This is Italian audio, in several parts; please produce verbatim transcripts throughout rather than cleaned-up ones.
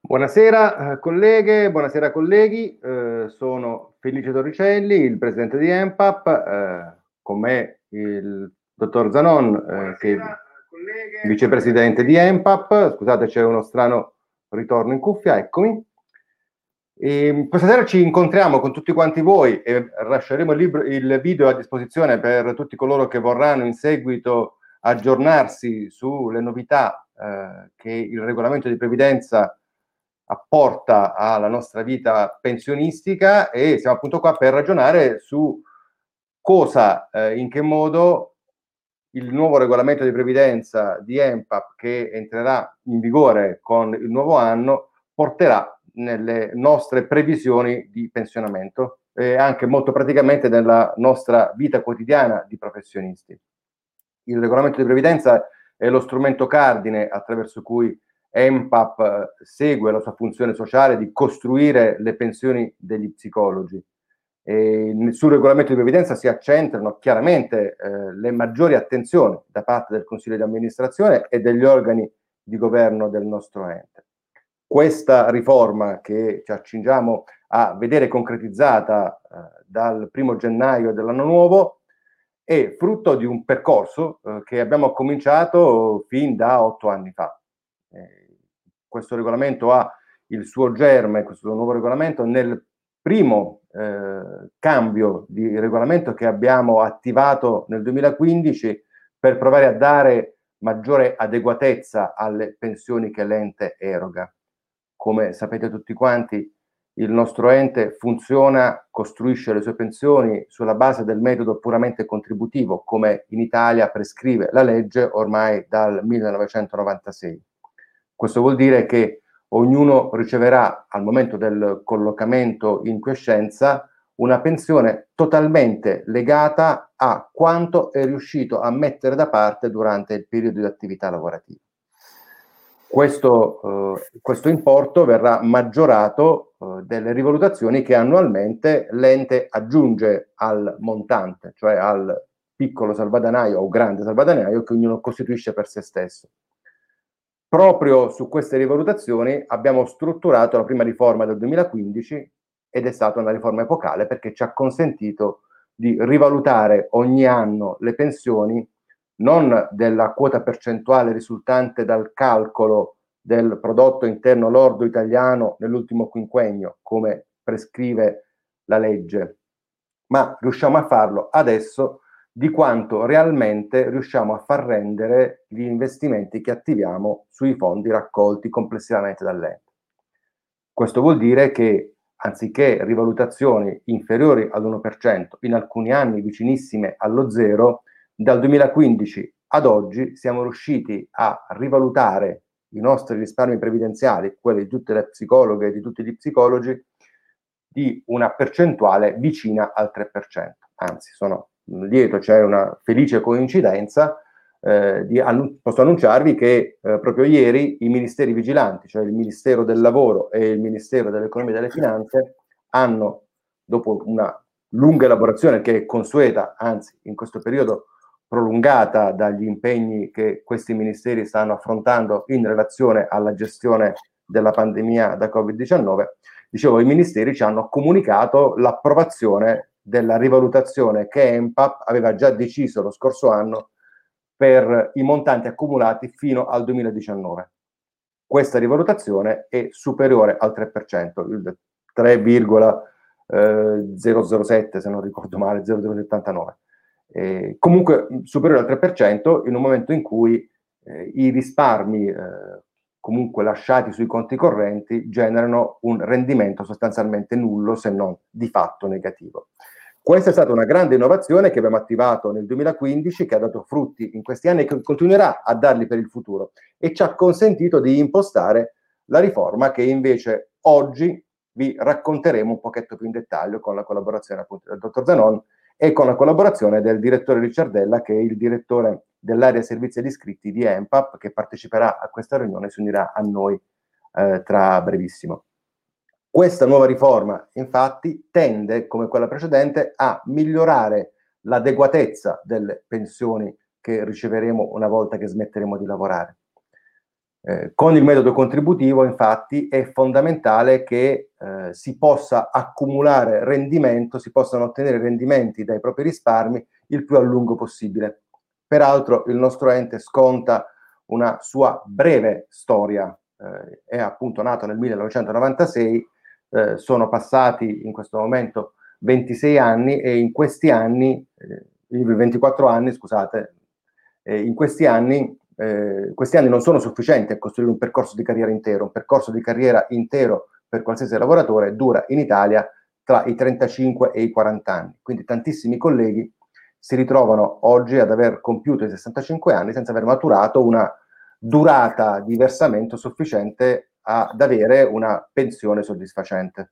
Buonasera eh, colleghe, buonasera colleghi, eh, sono Felice Torricelli, il presidente di ENPAP, eh, con me il dottor Zanon, eh, che è vicepresidente di ENPAP. Scusate, c'è uno strano ritorno in cuffia, eccomi. E questa sera ci incontriamo con tutti quanti voi e lasceremo il, libro, il video a disposizione per tutti coloro che vorranno in seguito aggiornarsi sulle novità eh, che il regolamento di previdenza apporta alla nostra vita pensionistica, e siamo appunto qua per ragionare su cosa, eh, in che modo il nuovo regolamento di previdenza di ENPAP, che entrerà in vigore con il nuovo anno, porterà nelle nostre previsioni di pensionamento e anche molto praticamente nella nostra vita quotidiana di professionisti. Il regolamento di previdenza è lo strumento cardine attraverso cui ENPAP segue la sua funzione sociale di costruire le pensioni degli psicologi. E sul regolamento di previdenza si accentrano chiaramente eh, le maggiori attenzioni da parte del Consiglio di amministrazione e degli organi di governo del nostro ente. Questa riforma che ci accingiamo a vedere concretizzata eh, dal primo gennaio dell'anno nuovo è frutto di un percorso eh, che abbiamo cominciato fin da otto anni fa. Eh, questo regolamento ha il suo germe, questo nuovo regolamento, nel primo eh, cambio di regolamento che abbiamo attivato nel duemilaquindici per provare a dare maggiore adeguatezza alle pensioni che l'ente eroga. Come sapete tutti quanti, il nostro ente funziona, costruisce le sue pensioni sulla base del metodo puramente contributivo, come in Italia prescrive la legge ormai dal millenovecentonovantasei. Questo vuol dire che ognuno riceverà al momento del collocamento in quiescenza una pensione totalmente legata a quanto è riuscito a mettere da parte durante il periodo di attività lavorativa. Questo, eh, questo importo verrà maggiorato eh, delle rivalutazioni che annualmente l'ente aggiunge al montante, cioè al piccolo salvadanaio o grande salvadanaio che ognuno costituisce per se stesso. Proprio su queste rivalutazioni abbiamo strutturato la prima riforma del duemilaquindici, ed è stata una riforma epocale perché ci ha consentito di rivalutare ogni anno le pensioni non della quota percentuale risultante dal calcolo del prodotto interno lordo italiano nell'ultimo quinquennio, come prescrive la legge, ma riusciamo a farlo adesso di quanto realmente riusciamo a far rendere gli investimenti che attiviamo sui fondi raccolti complessivamente dall'ente. Questo vuol dire che anziché rivalutazioni inferiori all'uno per cento, in alcuni anni vicinissime allo zero, dal duemilaquindici ad oggi siamo riusciti a rivalutare i nostri risparmi previdenziali, quelli di tutte le psicologhe e di tutti gli psicologi, di una percentuale vicina al tre per cento. Anzi, sono lieto, c'è una felice coincidenza. Eh, di, annu- posso annunciarvi che eh, proprio ieri i ministeri vigilanti, cioè il Ministero del Lavoro e il Ministero dell'Economia e delle Finanze, hanno, dopo una lunga elaborazione che è consueta, anzi in questo periodo prolungata dagli impegni che questi ministeri stanno affrontando in relazione alla gestione della pandemia da covid diciannove, dicevo, i ministeri ci hanno comunicato l'approvazione della rivalutazione che ENPAP aveva già deciso lo scorso anno per i montanti accumulati fino al duemiladiciannove. Questa rivalutazione è superiore al tre per cento, il tre virgola zero zero sette se non ricordo male, zero virgola zero settantanove. Eh, comunque superiore al tre per cento in un momento in cui eh, i risparmi eh, comunque lasciati sui conti correnti generano un rendimento sostanzialmente nullo, se non di fatto negativo. Questa è stata una grande innovazione che abbiamo attivato nel duemilaquindici, che ha dato frutti in questi anni e che continuerà a darli per il futuro, e ci ha consentito di impostare la riforma che invece oggi vi racconteremo un pochetto più in dettaglio con la collaborazione appunto del dottor Zanon e con la collaborazione del direttore Ricciardella, che è il direttore dell'area servizi ed iscritti di ENPAP, che parteciperà a questa riunione e si unirà a noi eh, tra brevissimo. Questa nuova riforma, infatti, tende, come quella precedente, a migliorare l'adeguatezza delle pensioni che riceveremo una volta che smetteremo di lavorare. Eh, con il metodo contributivo, infatti, è fondamentale che eh, si possa accumulare rendimento, si possano ottenere rendimenti dai propri risparmi il più a lungo possibile. Peraltro il nostro ente sconta una sua breve storia, eh, è appunto nato nel millenovecentonovantasei, eh, sono passati in questo momento ventisei anni e in questi anni, eh, ventiquattro anni, scusate, eh, in questi anni Eh, questi anni non sono sufficienti a costruire un percorso di carriera intero. Un percorso di carriera intero per qualsiasi lavoratore dura in Italia tra i trentacinque e i quaranta anni. Quindi tantissimi colleghi si ritrovano oggi ad aver compiuto i sessantacinque anni senza aver maturato una durata di versamento sufficiente ad avere una pensione soddisfacente.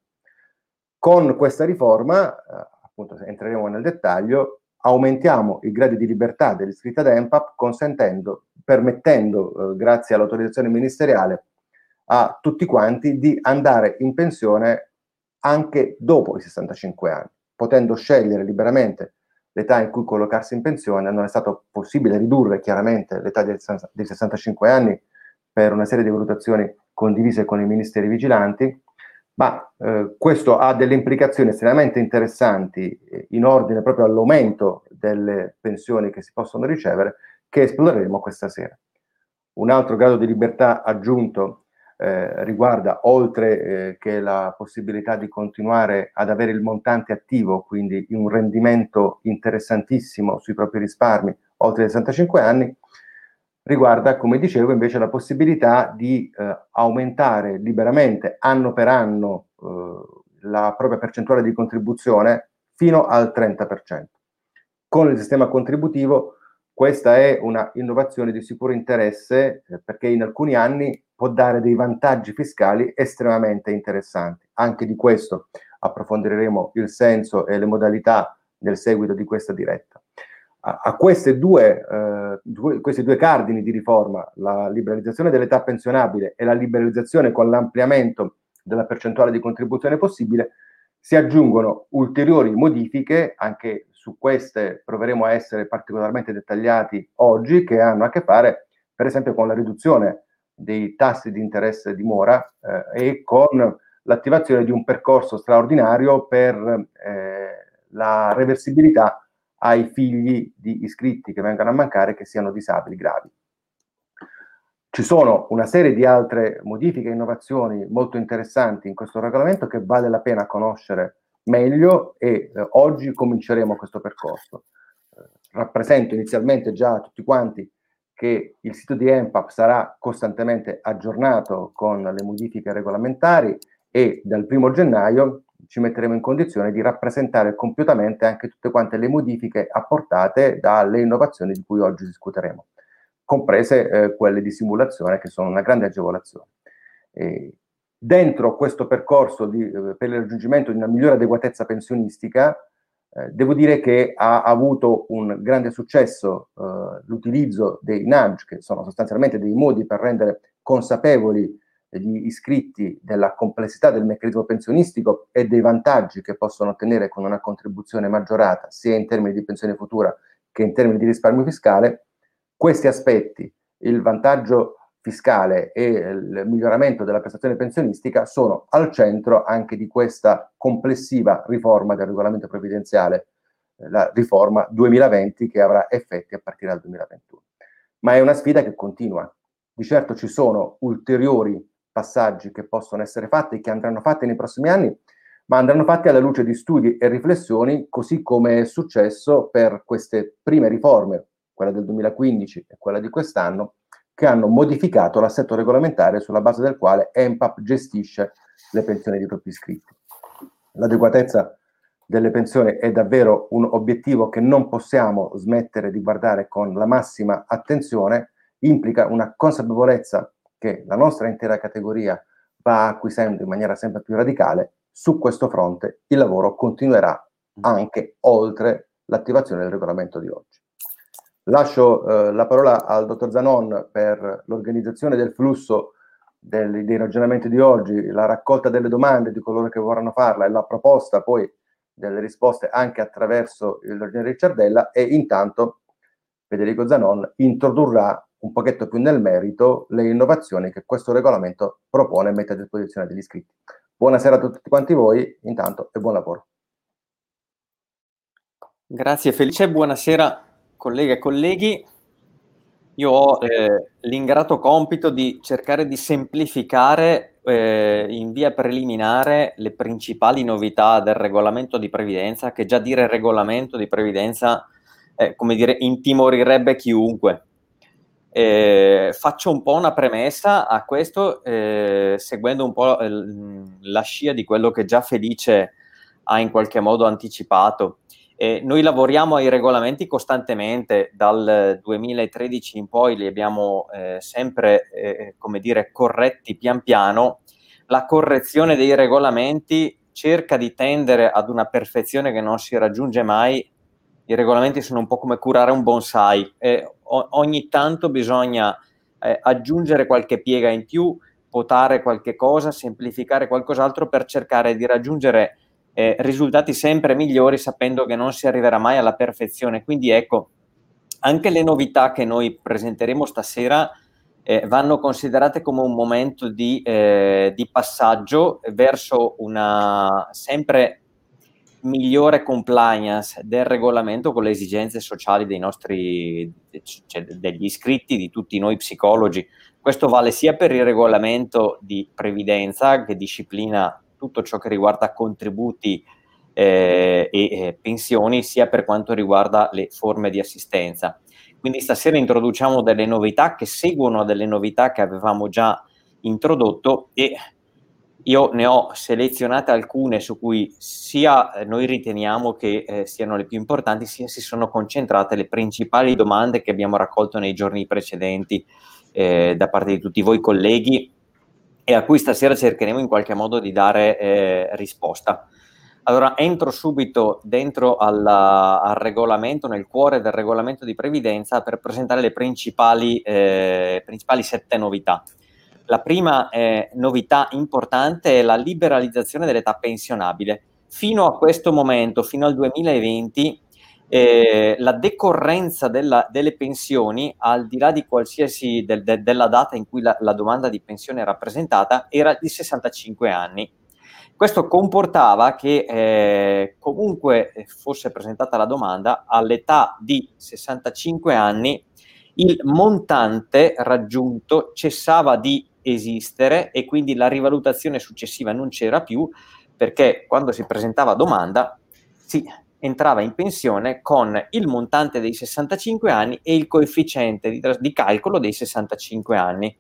Con questa riforma, eh, appunto entreremo nel dettaglio, aumentiamo i gradi di libertà dell'iscritta ad E M P A P, consentendo, permettendo, eh, grazie all'autorizzazione ministeriale, a tutti quanti di andare in pensione anche dopo i sessantacinque anni, potendo scegliere liberamente l'età in cui collocarsi in pensione. Non è stato possibile ridurre chiaramente l'età dei sessantacinque anni per una serie di valutazioni condivise con i ministeri vigilanti, ma eh, questo ha delle implicazioni estremamente interessanti eh, in ordine proprio all'aumento delle pensioni che si possono ricevere, che esploreremo questa sera. Un altro grado di libertà aggiunto eh, riguarda, oltre eh, che la possibilità di continuare ad avere il montante attivo, quindi un rendimento interessantissimo sui propri risparmi oltre i sessantacinque anni, riguarda, come dicevo, invece la possibilità di eh, aumentare liberamente anno per anno eh, la propria percentuale di contribuzione fino al trenta per cento. Con il sistema contributivo questa è una innovazione di sicuro interesse eh, perché in alcuni anni può dare dei vantaggi fiscali estremamente interessanti. Anche di questo approfondiremo il senso e le modalità nel seguito di questa diretta. A, a queste due, eh, due, questi due cardini di riforma, la liberalizzazione dell'età pensionabile e la liberalizzazione con l'ampliamento della percentuale di contribuzione possibile, si aggiungono ulteriori modifiche. Anche su queste proveremo a essere particolarmente dettagliati oggi, che hanno a che fare per esempio con la riduzione dei tassi di interesse di mora eh, e con l'attivazione di un percorso straordinario per eh, la reversibilità ai figli di iscritti che vengano a mancare che siano disabili gravi. Ci sono una serie di altre modifiche e innovazioni molto interessanti in questo regolamento che vale la pena conoscere meglio e eh, oggi cominceremo questo percorso. Eh, rappresento inizialmente già a tutti quanti che il sito di E M P A P sarà costantemente aggiornato con le modifiche regolamentari e dal primo gennaio ci metteremo in condizione di rappresentare compiutamente anche tutte quante le modifiche apportate dalle innovazioni di cui oggi discuteremo, comprese eh, quelle di simulazione, che sono una grande agevolazione. E dentro questo percorso di, eh, per il raggiungimento di una migliore adeguatezza pensionistica, eh, devo dire che ha avuto un grande successo eh, l'utilizzo dei nudge, che sono sostanzialmente dei modi per rendere consapevoli gli iscritti della complessità del meccanismo pensionistico e dei vantaggi che possono ottenere con una contribuzione maggiorata, sia in termini di pensione futura che in termini di risparmio fiscale. Questi aspetti, il vantaggio fiscale e il miglioramento della prestazione pensionistica, sono al centro anche di questa complessiva riforma del regolamento previdenziale, la riforma duemilaventi, che avrà effetti a partire dal duemilaventuno. Ma è una sfida che continua. Di certo ci sono ulteriori passaggi che possono essere fatti, che andranno fatti nei prossimi anni, ma andranno fatti alla luce di studi e riflessioni, così come è successo per queste prime riforme, quella del duemilaquindici e quella di quest'anno, che hanno modificato l'assetto regolamentare sulla base del quale E M P A P gestisce le pensioni dei propri iscritti. L'adeguatezza delle pensioni è davvero un obiettivo che non possiamo smettere di guardare con la massima attenzione, implica una consapevolezza che la nostra intera categoria va acquisendo in maniera sempre più radicale. Su questo fronte il lavoro continuerà anche oltre l'attivazione del regolamento di oggi. Lascio eh, la parola al dottor Zanon per l'organizzazione del flusso del, dei ragionamenti di oggi, la raccolta delle domande di coloro che vorranno farla e la proposta poi delle risposte anche attraverso il dottor Ricciardella, e intanto Federico Zanon introdurrà un pochetto più nel merito le innovazioni che questo regolamento propone e mette a disposizione degli iscritti. Buonasera a tutti quanti voi, intanto, e buon lavoro. Grazie Felice, buonasera colleghe e colleghi. Io ho eh, l'ingrato compito di cercare di semplificare eh, in via preliminare le principali novità del regolamento di previdenza, che già dire regolamento di previdenza, eh, come dire, intimorirebbe chiunque. Eh, faccio un po' una premessa a questo, eh, seguendo un po' la scia di quello che già Felice ha in qualche modo anticipato. Eh, noi lavoriamo ai regolamenti costantemente, dal duemilatredici in poi li abbiamo eh, sempre, eh, come dire, corretti pian piano. La correzione dei regolamenti cerca di tendere ad una perfezione che non si raggiunge mai. I regolamenti sono un po' come curare un bonsai, eh, o- ogni tanto bisogna eh, aggiungere qualche piega in più, potare qualche cosa, semplificare qualcos'altro per cercare di raggiungere Eh, risultati sempre migliori, sapendo che non si arriverà mai alla perfezione. Quindi ecco, anche le novità che noi presenteremo stasera eh, vanno considerate come un momento di, eh, di passaggio verso una sempre migliore compliance del regolamento con le esigenze sociali dei nostri, cioè degli iscritti, di tutti noi psicologi. Questo vale sia per il regolamento di previdenza, che disciplina tutto ciò che riguarda contributi eh, e eh, pensioni, sia per quanto riguarda le forme di assistenza. Quindi stasera introduciamo delle novità che seguono delle novità che avevamo già introdotto, e io ne ho selezionate alcune su cui sia noi riteniamo che eh, siano le più importanti, sia si sono concentrate le principali domande che abbiamo raccolto nei giorni precedenti eh, da parte di tutti voi colleghi, e a cui stasera cercheremo in qualche modo di dare eh, risposta. Allora, entro subito dentro alla, al regolamento, nel cuore del regolamento di previdenza, per presentare le principali, eh, principali sette novità. La prima eh, novità importante è la liberalizzazione dell'età pensionabile. Fino a questo momento, fino al duemilaventi, eh, la decorrenza della, delle pensioni, al di là di qualsiasi del, de, della data in cui la, la domanda di pensione era presentata, era di sessantacinque anni. Questo comportava che eh, comunque fosse presentata la domanda, all'età di sessantacinque anni il montante raggiunto cessava di esistere, e quindi la rivalutazione successiva non c'era più, perché quando si presentava domanda si entrava in pensione con il montante dei sessantacinque anni e il coefficiente di, di calcolo dei sessantacinque anni.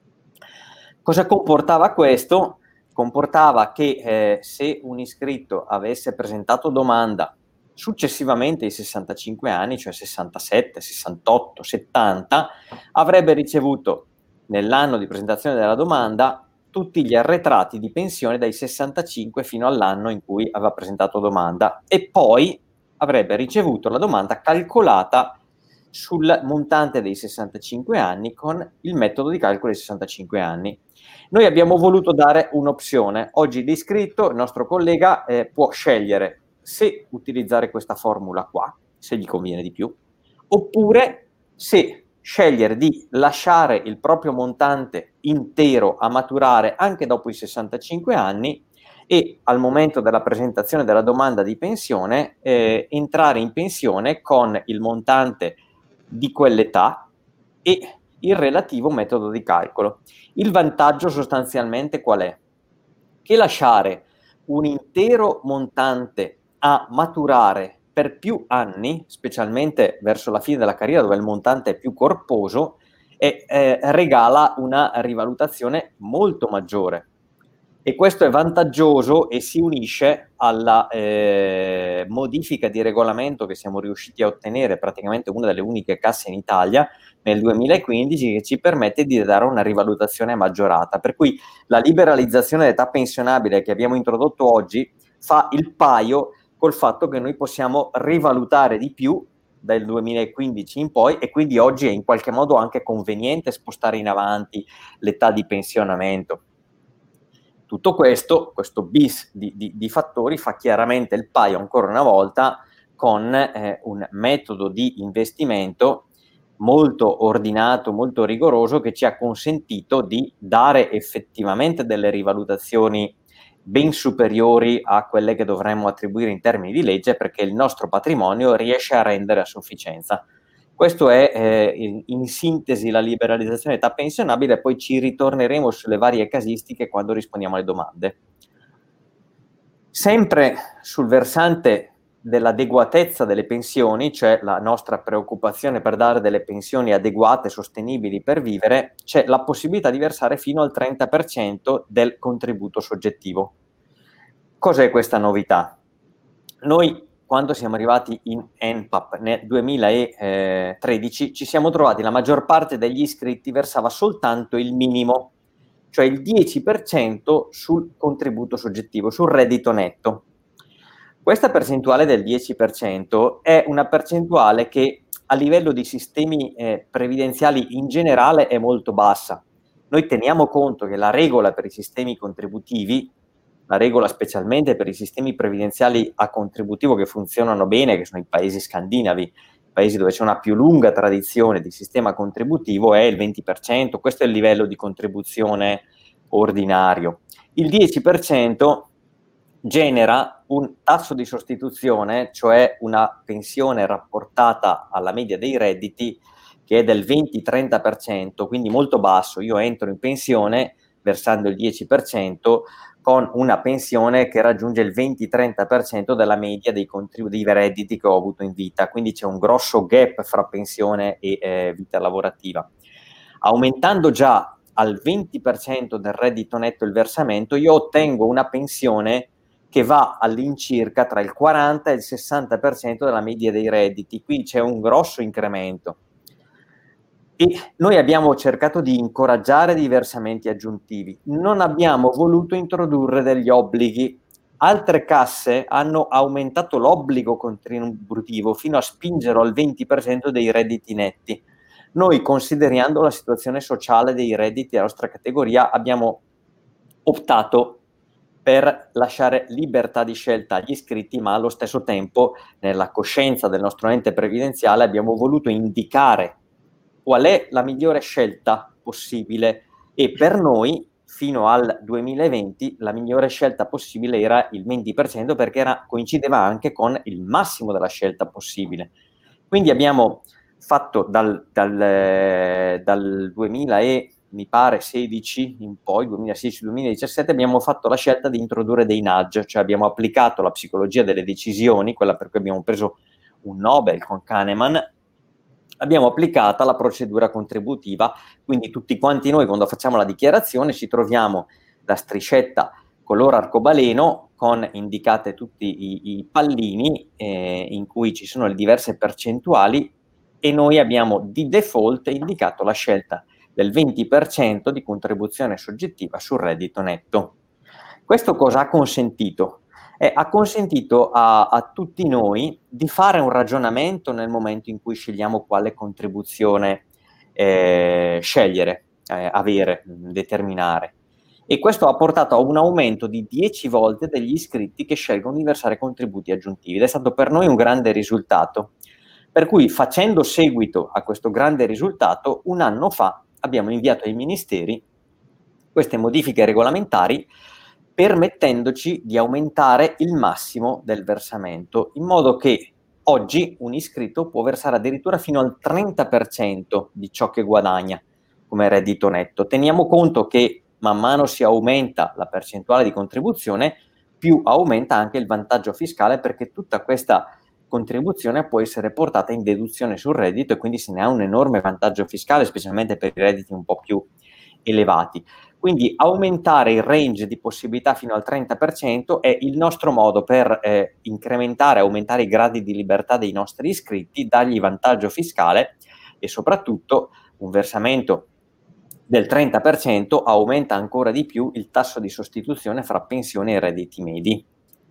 Cosa comportava questo? Comportava che eh, se un iscritto avesse presentato domanda successivamente ai sessantacinque anni, cioè sessantasette, sessantotto, settanta, avrebbe ricevuto nell'anno di presentazione della domanda tutti gli arretrati di pensione dai sessantacinque fino all'anno in cui aveva presentato domanda, e poi avrebbe ricevuto la domanda calcolata sul montante dei sessantacinque anni con il metodo di calcolo dei sessantacinque anni. Noi abbiamo voluto dare un'opzione. Oggi l'iscritto, il nostro collega, eh, può scegliere se utilizzare questa formula qua, se gli conviene di più, oppure se scegliere di lasciare il proprio montante intero a maturare anche dopo i sessantacinque anni, e al momento della presentazione della domanda di pensione eh, entrare in pensione con il montante di quell'età e il relativo metodo di calcolo. Il vantaggio sostanzialmente qual è? Che lasciare un intero montante a maturare per più anni, specialmente verso la fine della carriera dove il montante è più corposo, e eh, regala una rivalutazione molto maggiore. E questo è vantaggioso e si unisce alla eh, modifica di regolamento che siamo riusciti a ottenere, praticamente una delle uniche casse in Italia nel duemilaquindici, che ci permette di dare una rivalutazione maggiorata. Per cui la liberalizzazione dell'età pensionabile che abbiamo introdotto oggi fa il paio col fatto che noi possiamo rivalutare di più dal duemilaquindici in poi, e quindi oggi è in qualche modo anche conveniente spostare in avanti l'età di pensionamento. Tutto questo, questo bis di, di, di fattori fa chiaramente il paio ancora una volta con eh, un metodo di investimento molto ordinato, molto rigoroso, che ci ha consentito di dare effettivamente delle rivalutazioni ben superiori a quelle che dovremmo attribuire in termini di legge, perché il nostro patrimonio riesce a rendere a sufficienza. Questo è eh, in, in sintesi la liberalizzazione dell'età pensionabile, poi ci ritorneremo sulle varie casistiche quando rispondiamo alle domande. Sempre sul versante dell'adeguatezza delle pensioni, cioè la nostra preoccupazione per dare delle pensioni adeguate, sostenibili per vivere, c'è la possibilità di versare fino al trenta per cento del contributo soggettivo. Cos'è questa novità? Noi, quando siamo arrivati in N P A P nel duemilatredici, ci siamo trovati, la maggior parte degli iscritti versava soltanto il minimo, cioè il dieci per cento sul contributo soggettivo, sul reddito netto. Questa percentuale del dieci per cento è una percentuale che a livello di sistemi eh, previdenziali in generale è molto bassa. Noi teniamo conto che la regola per i sistemi contributivi, la regola specialmente per i sistemi previdenziali a contributivo che funzionano bene, che sono i paesi scandinavi, paesi dove c'è una più lunga tradizione di sistema contributivo, è il venti per cento. Questo è il livello di contribuzione ordinario. Il dieci per cento genera un tasso di sostituzione, cioè una pensione rapportata alla media dei redditi, che è del venti trenta per cento, quindi molto basso. Io entro in pensione versando il dieci per cento con una pensione che raggiunge il venti trenta per cento della media dei contributi, dei redditi che ho avuto in vita, quindi c'è un grosso gap fra pensione e eh, vita lavorativa. Aumentando già al venti per cento del reddito netto il versamento, io ottengo una pensione che va all'incirca tra il quaranta e il sessanta per cento della media dei redditi, quindi c'è un grosso incremento. E noi abbiamo cercato di incoraggiare dei versamenti aggiuntivi, non abbiamo voluto introdurre degli obblighi. Altre casse hanno aumentato l'obbligo contributivo fino a spingerlo al venti per cento dei redditi netti. Noi, considerando la situazione sociale dei redditi della nostra categoria, abbiamo optato per lasciare libertà di scelta agli iscritti, ma allo stesso tempo, nella coscienza del nostro ente previdenziale, abbiamo voluto indicare qual è la migliore scelta possibile, e per noi fino al duemilaventi la migliore scelta possibile era il venti per cento, perché era, coincideva anche con il massimo della scelta possibile. Quindi abbiamo fatto dal, dal, dal duemila e mi pare sedici in poi, duemilasedici duemiladiciassette, abbiamo fatto la scelta di introdurre dei nudge, cioè abbiamo applicato la psicologia delle decisioni, quella per cui abbiamo preso un Nobel con Kahneman. Abbiamo applicata la procedura contributiva, quindi tutti quanti noi quando facciamo la dichiarazione ci troviamo la striscetta color arcobaleno con indicate tutti i, i pallini eh, in cui ci sono le diverse percentuali, e noi abbiamo di default indicato la scelta del venti per cento di contribuzione soggettiva sul reddito netto. Questo cosa ha consentito? Eh, ha consentito a, a tutti noi di fare un ragionamento nel momento in cui scegliamo quale contribuzione eh, scegliere, eh, avere, determinare. E questo ha portato a un aumento di dieci volte degli iscritti che scelgono di versare contributi aggiuntivi, ed è stato per noi un grande risultato. Per cui, facendo seguito a questo grande risultato, un anno fa abbiamo inviato ai ministeri queste modifiche regolamentari, permettendoci di aumentare il massimo del versamento, in modo che oggi un iscritto può versare addirittura fino al trenta per cento di ciò che guadagna come reddito netto. Teniamo conto che man mano si aumenta la percentuale di contribuzione, più aumenta anche il vantaggio fiscale, perché tutta questa contribuzione può essere portata in deduzione sul reddito, e quindi se ne ha un enorme vantaggio fiscale, specialmente per i redditi un po' più elevati. Quindi aumentare il range di possibilità fino al trenta per cento è il nostro modo per eh, incrementare, aumentare i gradi di libertà dei nostri iscritti, dargli vantaggio fiscale, e soprattutto un versamento del trenta per cento aumenta ancora di più il tasso di sostituzione fra pensioni e redditi medi.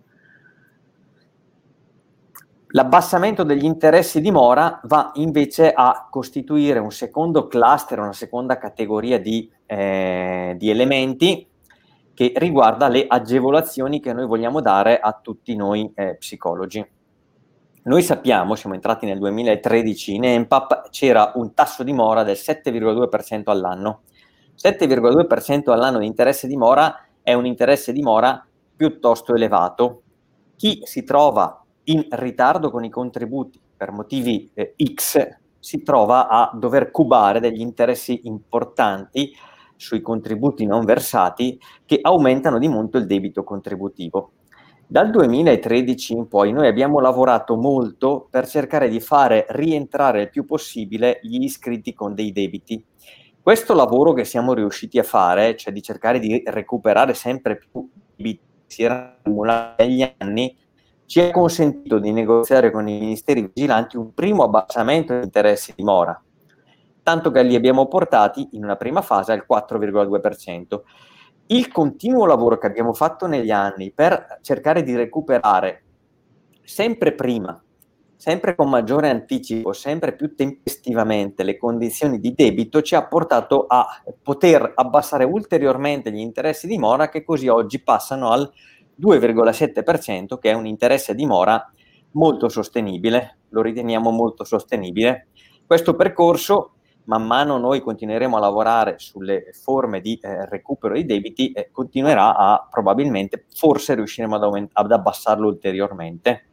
L'abbassamento degli interessi di mora va invece a costituire un secondo cluster, una seconda categoria di, eh, di elementi che riguarda le agevolazioni che noi vogliamo dare a tutti noi eh, psicologi. Noi sappiamo, siamo entrati nel duemilatredici, in E M P A P c'era un tasso di mora del sette virgola due per cento all'anno. sette virgola due per cento all'anno di interesse di mora è un interesse di mora piuttosto elevato. Chi si trova in ritardo con i contributi per motivi eh, X si trova a dover cubare degli interessi importanti sui contributi non versati che aumentano di molto il debito contributivo. Dal duemilatredici in poi noi abbiamo lavorato molto per cercare di fare rientrare il più possibile gli iscritti con dei debiti. Questo lavoro che siamo riusciti a fare, cioè di cercare di recuperare sempre più debiti che si erano accumulati negli anni, ci ha consentito di negoziare con i ministeri vigilanti un primo abbassamento degli interessi di mora, tanto che li abbiamo portati in una prima fase al quattro virgola due per cento. Il continuo lavoro che abbiamo fatto negli anni per cercare di recuperare sempre prima, sempre con maggiore anticipo, sempre più tempestivamente le condizioni di debito ci ha portato a poter abbassare ulteriormente gli interessi di mora, che così oggi passano al due virgola sette per cento, che è un interesse di mora molto sostenibile, lo riteniamo molto sostenibile. Questo percorso, man mano noi continueremo a lavorare sulle forme di eh, recupero dei debiti, e continuerà a probabilmente, forse riusciremo ad, aument- ad abbassarlo ulteriormente.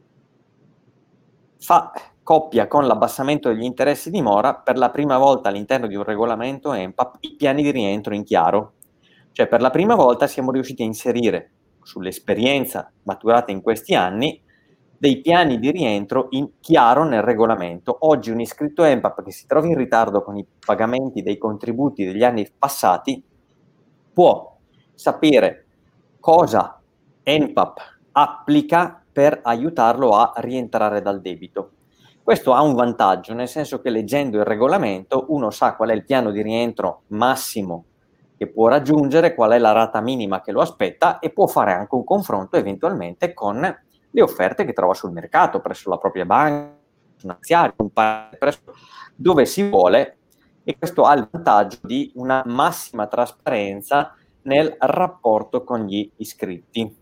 Fa coppia con l'abbassamento degli interessi di mora per la prima volta all'interno di un regolamento E M P A P i piani di rientro in chiaro. Cioè per la prima volta siamo riusciti a inserire, sull'esperienza maturata in questi anni, dei piani di rientro in chiaro nel regolamento. Oggi un iscritto E M P A P che si trovi in ritardo con i pagamenti dei contributi degli anni passati può sapere cosa E M P A P applica per aiutarlo a rientrare dal debito. Questo ha un vantaggio, nel senso che leggendo il regolamento uno sa qual è il piano di rientro massimo che può raggiungere, qual è la rata minima che lo aspetta, e può fare anche un confronto eventualmente con le offerte che trova sul mercato, presso la propria banca, finanziaria, presso dove si vuole, e questo ha il vantaggio di una massima trasparenza nel rapporto con gli iscritti.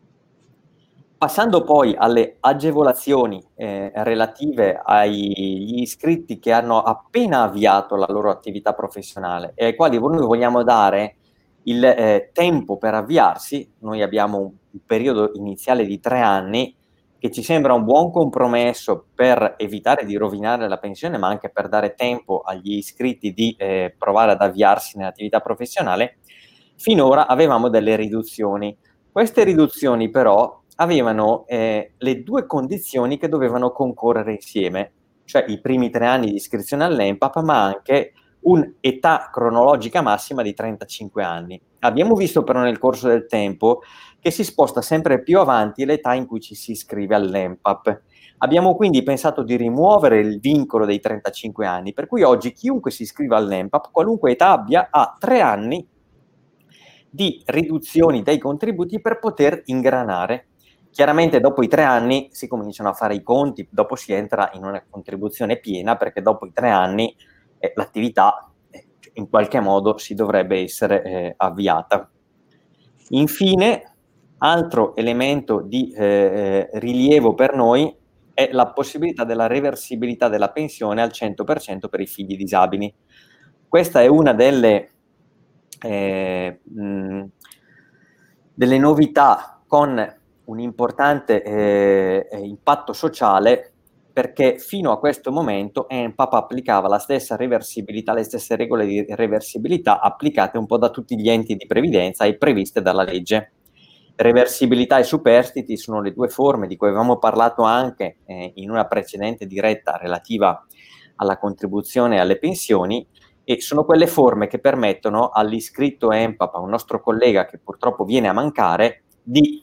Passando poi alle agevolazioni eh, relative agli iscritti che hanno appena avviato la loro attività professionale e ai quali noi vogliamo dare il eh, tempo per avviarsi, noi abbiamo un, un periodo iniziale di tre anni che ci sembra un buon compromesso per evitare di rovinare la pensione, ma anche per dare tempo agli iscritti di eh, provare ad avviarsi nell'attività professionale. Finora avevamo delle riduzioni. Queste riduzioni però avevano eh, le due condizioni che dovevano concorrere insieme, cioè i primi tre anni di iscrizione all'E M P A P, ma anche un'età cronologica massima di trentacinque anni. Abbiamo visto però nel corso del tempo che si sposta sempre più avanti l'età in cui ci si iscrive all'E M P A P. Abbiamo quindi pensato di rimuovere il vincolo dei trentacinque anni, per cui oggi chiunque si iscriva all'E M P A P, qualunque età abbia, ha tre anni di riduzioni dei contributi per poter ingranare. Chiaramente dopo i tre anni si cominciano a fare i conti, dopo si entra in una contribuzione piena, perché dopo i tre anni eh, l'attività eh, in qualche modo si dovrebbe essere eh, avviata. Infine, altro elemento di eh, rilievo per noi è la possibilità della reversibilità della pensione al cento per cento per i figli disabili. Questa è una delle, eh, mh, delle novità con un importante eh, impatto sociale, perché fino a questo momento E M P A P applicava la stessa reversibilità, le stesse regole di reversibilità applicate un po' da tutti gli enti di previdenza e previste dalla legge. Reversibilità e superstiti sono le due forme di cui avevamo parlato anche eh, in una precedente diretta relativa alla contribuzione e alle pensioni, e sono quelle forme che permettono all'iscritto E M P A P, a un nostro collega che purtroppo viene a mancare, di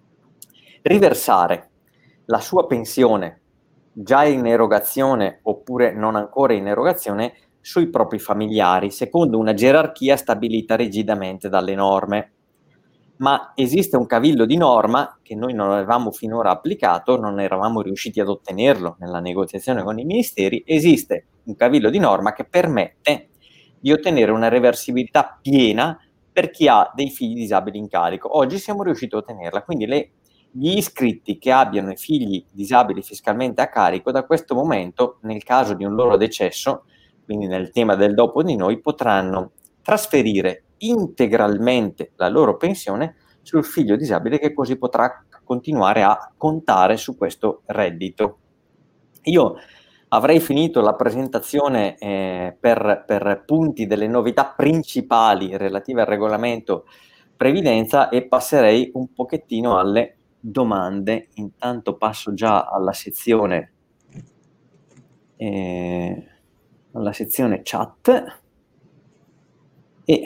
riversare la sua pensione già in erogazione oppure non ancora in erogazione sui propri familiari, secondo una gerarchia stabilita rigidamente dalle norme. Ma esiste un cavillo di norma che noi non avevamo finora applicato, non eravamo riusciti ad ottenerlo nella negoziazione con i ministeri. Esiste un cavillo di norma che permette di ottenere una reversibilità piena per chi ha dei figli disabili in carico. Oggi siamo riusciti a ottenerla, quindi le gli iscritti che abbiano i figli disabili fiscalmente a carico, da questo momento, nel caso di un loro decesso, quindi nel tema del dopo di noi, potranno trasferire integralmente la loro pensione sul figlio disabile, che così potrà continuare a contare su questo reddito. Io avrei finito la presentazione eh, per, per punti delle novità principali relative al regolamento previdenza e passerei un pochettino alle domande. Intanto passo già alla sezione eh, alla sezione chat e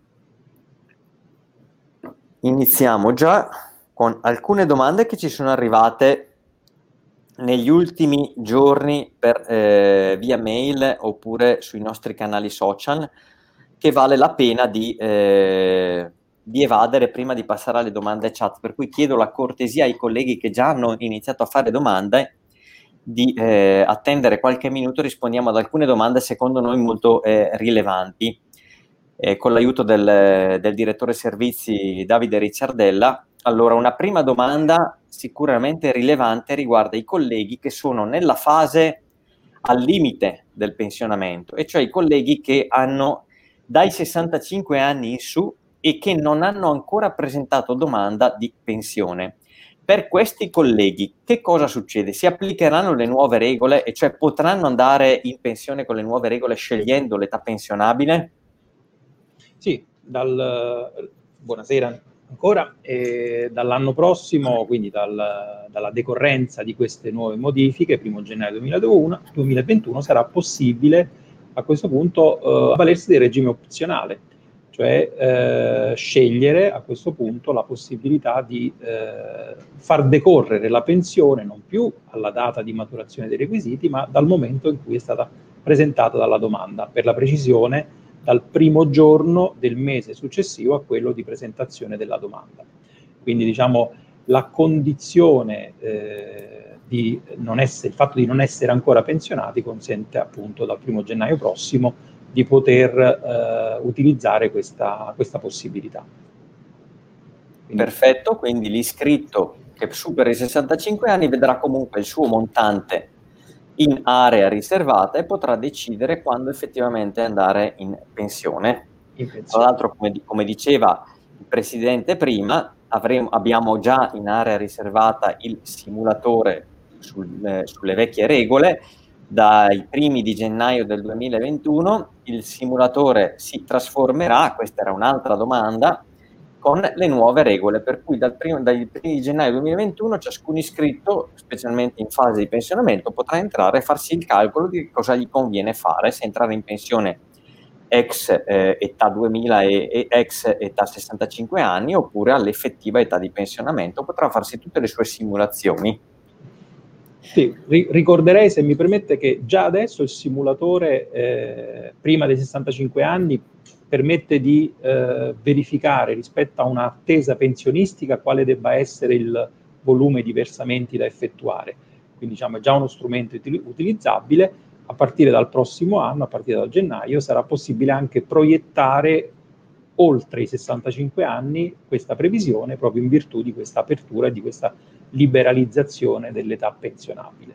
iniziamo già con alcune domande che ci sono arrivate negli ultimi giorni per eh, via mail oppure sui nostri canali social, che vale la pena di, eh, di evadere prima di passare alle domande chat, per cui chiedo la cortesia ai colleghi che già hanno iniziato a fare domande di eh, attendere qualche minuto. Rispondiamo ad alcune domande secondo noi molto eh, rilevanti, eh, con l'aiuto del, del direttore servizi Davide Ricciardella. Allora, una prima domanda sicuramente rilevante riguarda i colleghi che sono nella fase al limite del pensionamento, e cioè i colleghi che hanno dai sessantacinque anni in su e che non hanno ancora presentato domanda di pensione. Per questi colleghi che cosa succede? Si applicheranno le nuove regole, e cioè potranno andare in pensione con le nuove regole scegliendo l'età pensionabile? Sì, dal, buonasera ancora, e dall'anno prossimo, quindi dal, dalla decorrenza di queste nuove modifiche, primo gennaio duemilaventuno, sarà possibile a questo punto eh, avvalersi del regime opzionale, cioè eh, scegliere a questo punto la possibilità di eh, far decorrere la pensione non più alla data di maturazione dei requisiti, ma dal momento in cui è stata presentata dalla domanda. Per la precisione, dal primo giorno del mese successivo a quello di presentazione della domanda. Quindi, diciamo, la condizione eh, di non essere, il fatto di non essere ancora pensionati consente appunto dal primo gennaio prossimo di poter eh, utilizzare questa, questa possibilità. Quindi, perfetto, quindi l'iscritto che supera i sessantacinque anni vedrà comunque il suo montante in area riservata e potrà decidere quando effettivamente andare in pensione. In pensione. Tra l'altro, come, come diceva il Presidente prima, avremo, abbiamo già in area riservata il simulatore sul, eh, sulle vecchie regole. Dai primi di gennaio del duemilaventuno il simulatore si trasformerà, questa era un'altra domanda, con le nuove regole, per cui dal primo, dai primi di gennaio duemilaventuno ciascun iscritto, specialmente in fase di pensionamento, potrà entrare e farsi il calcolo di cosa gli conviene fare, se entrare in pensione ex eh, età duemila e, e ex età sessantacinque anni, oppure all'effettiva età di pensionamento. Potrà farsi tutte le sue simulazioni. Sì, ri- ricorderei, se mi permette, che già adesso il simulatore eh, prima dei sessantacinque anni permette di eh, verificare rispetto a un'attesa pensionistica quale debba essere il volume di versamenti da effettuare. Quindi, diciamo, è già uno strumento util- utilizzabile. A partire dal prossimo anno, a partire da gennaio, sarà possibile anche proiettare oltre i sessantacinque anni questa previsione, proprio in virtù di questa apertura e di questa liberalizzazione dell'età pensionabile.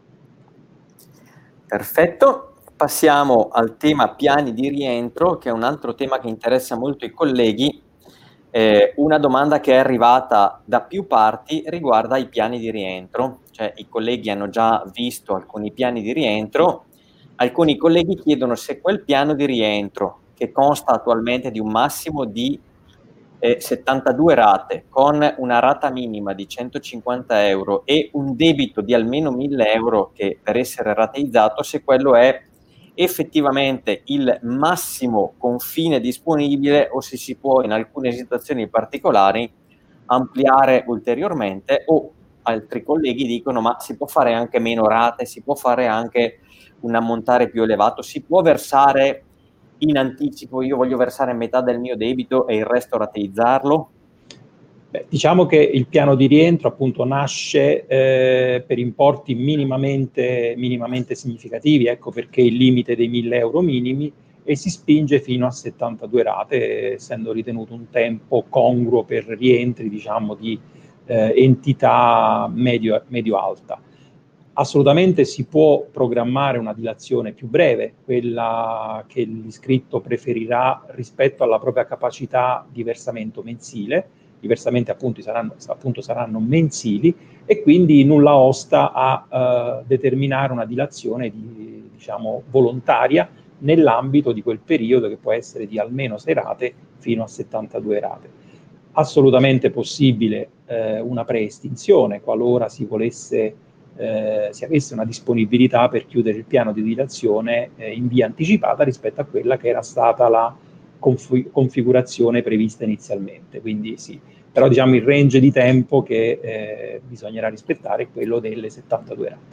Perfetto. Passiamo al tema piani di rientro, che è un altro tema che interessa molto i colleghi. Eh, una domanda che è arrivata da più parti riguarda i piani di rientro, cioè i colleghi hanno già visto alcuni piani di rientro. Alcuni colleghi chiedono se quel piano di rientro, che consta attualmente di un massimo di eh, settantadue rate, con una rata minima di centocinquanta euro e un debito di almeno mille euro che per essere rateizzato, se quello è effettivamente il massimo confine disponibile o se si può in alcune situazioni particolari ampliare ulteriormente, o altri colleghi dicono ma si può fare anche meno rate, si può fare anche un ammontare più elevato, si può versare in anticipo, io voglio versare metà del mio debito e il resto rateizzarlo? Beh, diciamo che il piano di rientro appunto nasce eh, per importi minimamente, minimamente significativi, ecco perché il limite dei mille euro minimi, e si spinge fino a settantadue rate, essendo ritenuto un tempo congruo per rientri, diciamo, di eh, entità medio, medio-alta. Assolutamente si può programmare una dilazione più breve, quella che l'iscritto preferirà rispetto alla propria capacità di versamento mensile. I versamenti appunto saranno, appunto saranno mensili e quindi nulla osta a uh, determinare una dilazione di, diciamo, volontaria nell'ambito di quel periodo che può essere di almeno sei rate fino a settantadue rate. Assolutamente possibile eh, una preestinzione qualora si volesse Eh, si avesse una disponibilità per chiudere il piano di dilazione eh, in via anticipata rispetto a quella che era stata la conf- configurazione prevista inizialmente. Quindi sì, però diciamo il range di tempo che eh, bisognerà rispettare è quello delle settantadue rate.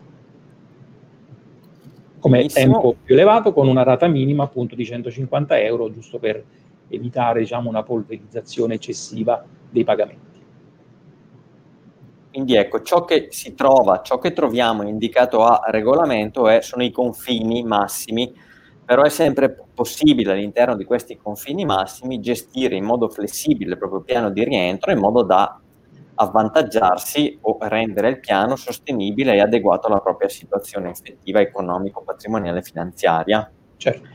Come Benissimo. tempo più elevato, con una rata minima appunto di centocinquanta euro, giusto per evitare, diciamo, una polverizzazione eccessiva dei pagamenti. Quindi ecco, ciò che si trova, ciò che troviamo indicato a regolamento è, sono i confini massimi, però è sempre possibile all'interno di questi confini massimi gestire in modo flessibile il proprio piano di rientro in modo da avvantaggiarsi o rendere il piano sostenibile e adeguato alla propria situazione effettiva economico, patrimoniale e finanziaria. Certo.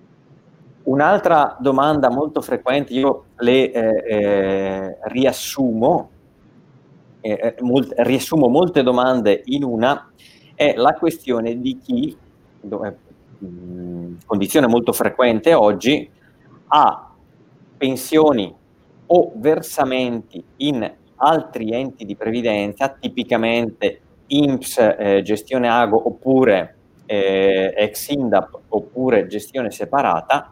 Un'altra domanda molto frequente, io le eh, eh, riassumo, Eh, molt, riassumo molte domande in una, è la questione di chi, dove, mh, condizione molto frequente oggi, ha pensioni o versamenti in altri enti di previdenza, tipicamente I N P S, eh, gestione ago, oppure eh, ex I N D A P, oppure gestione separata,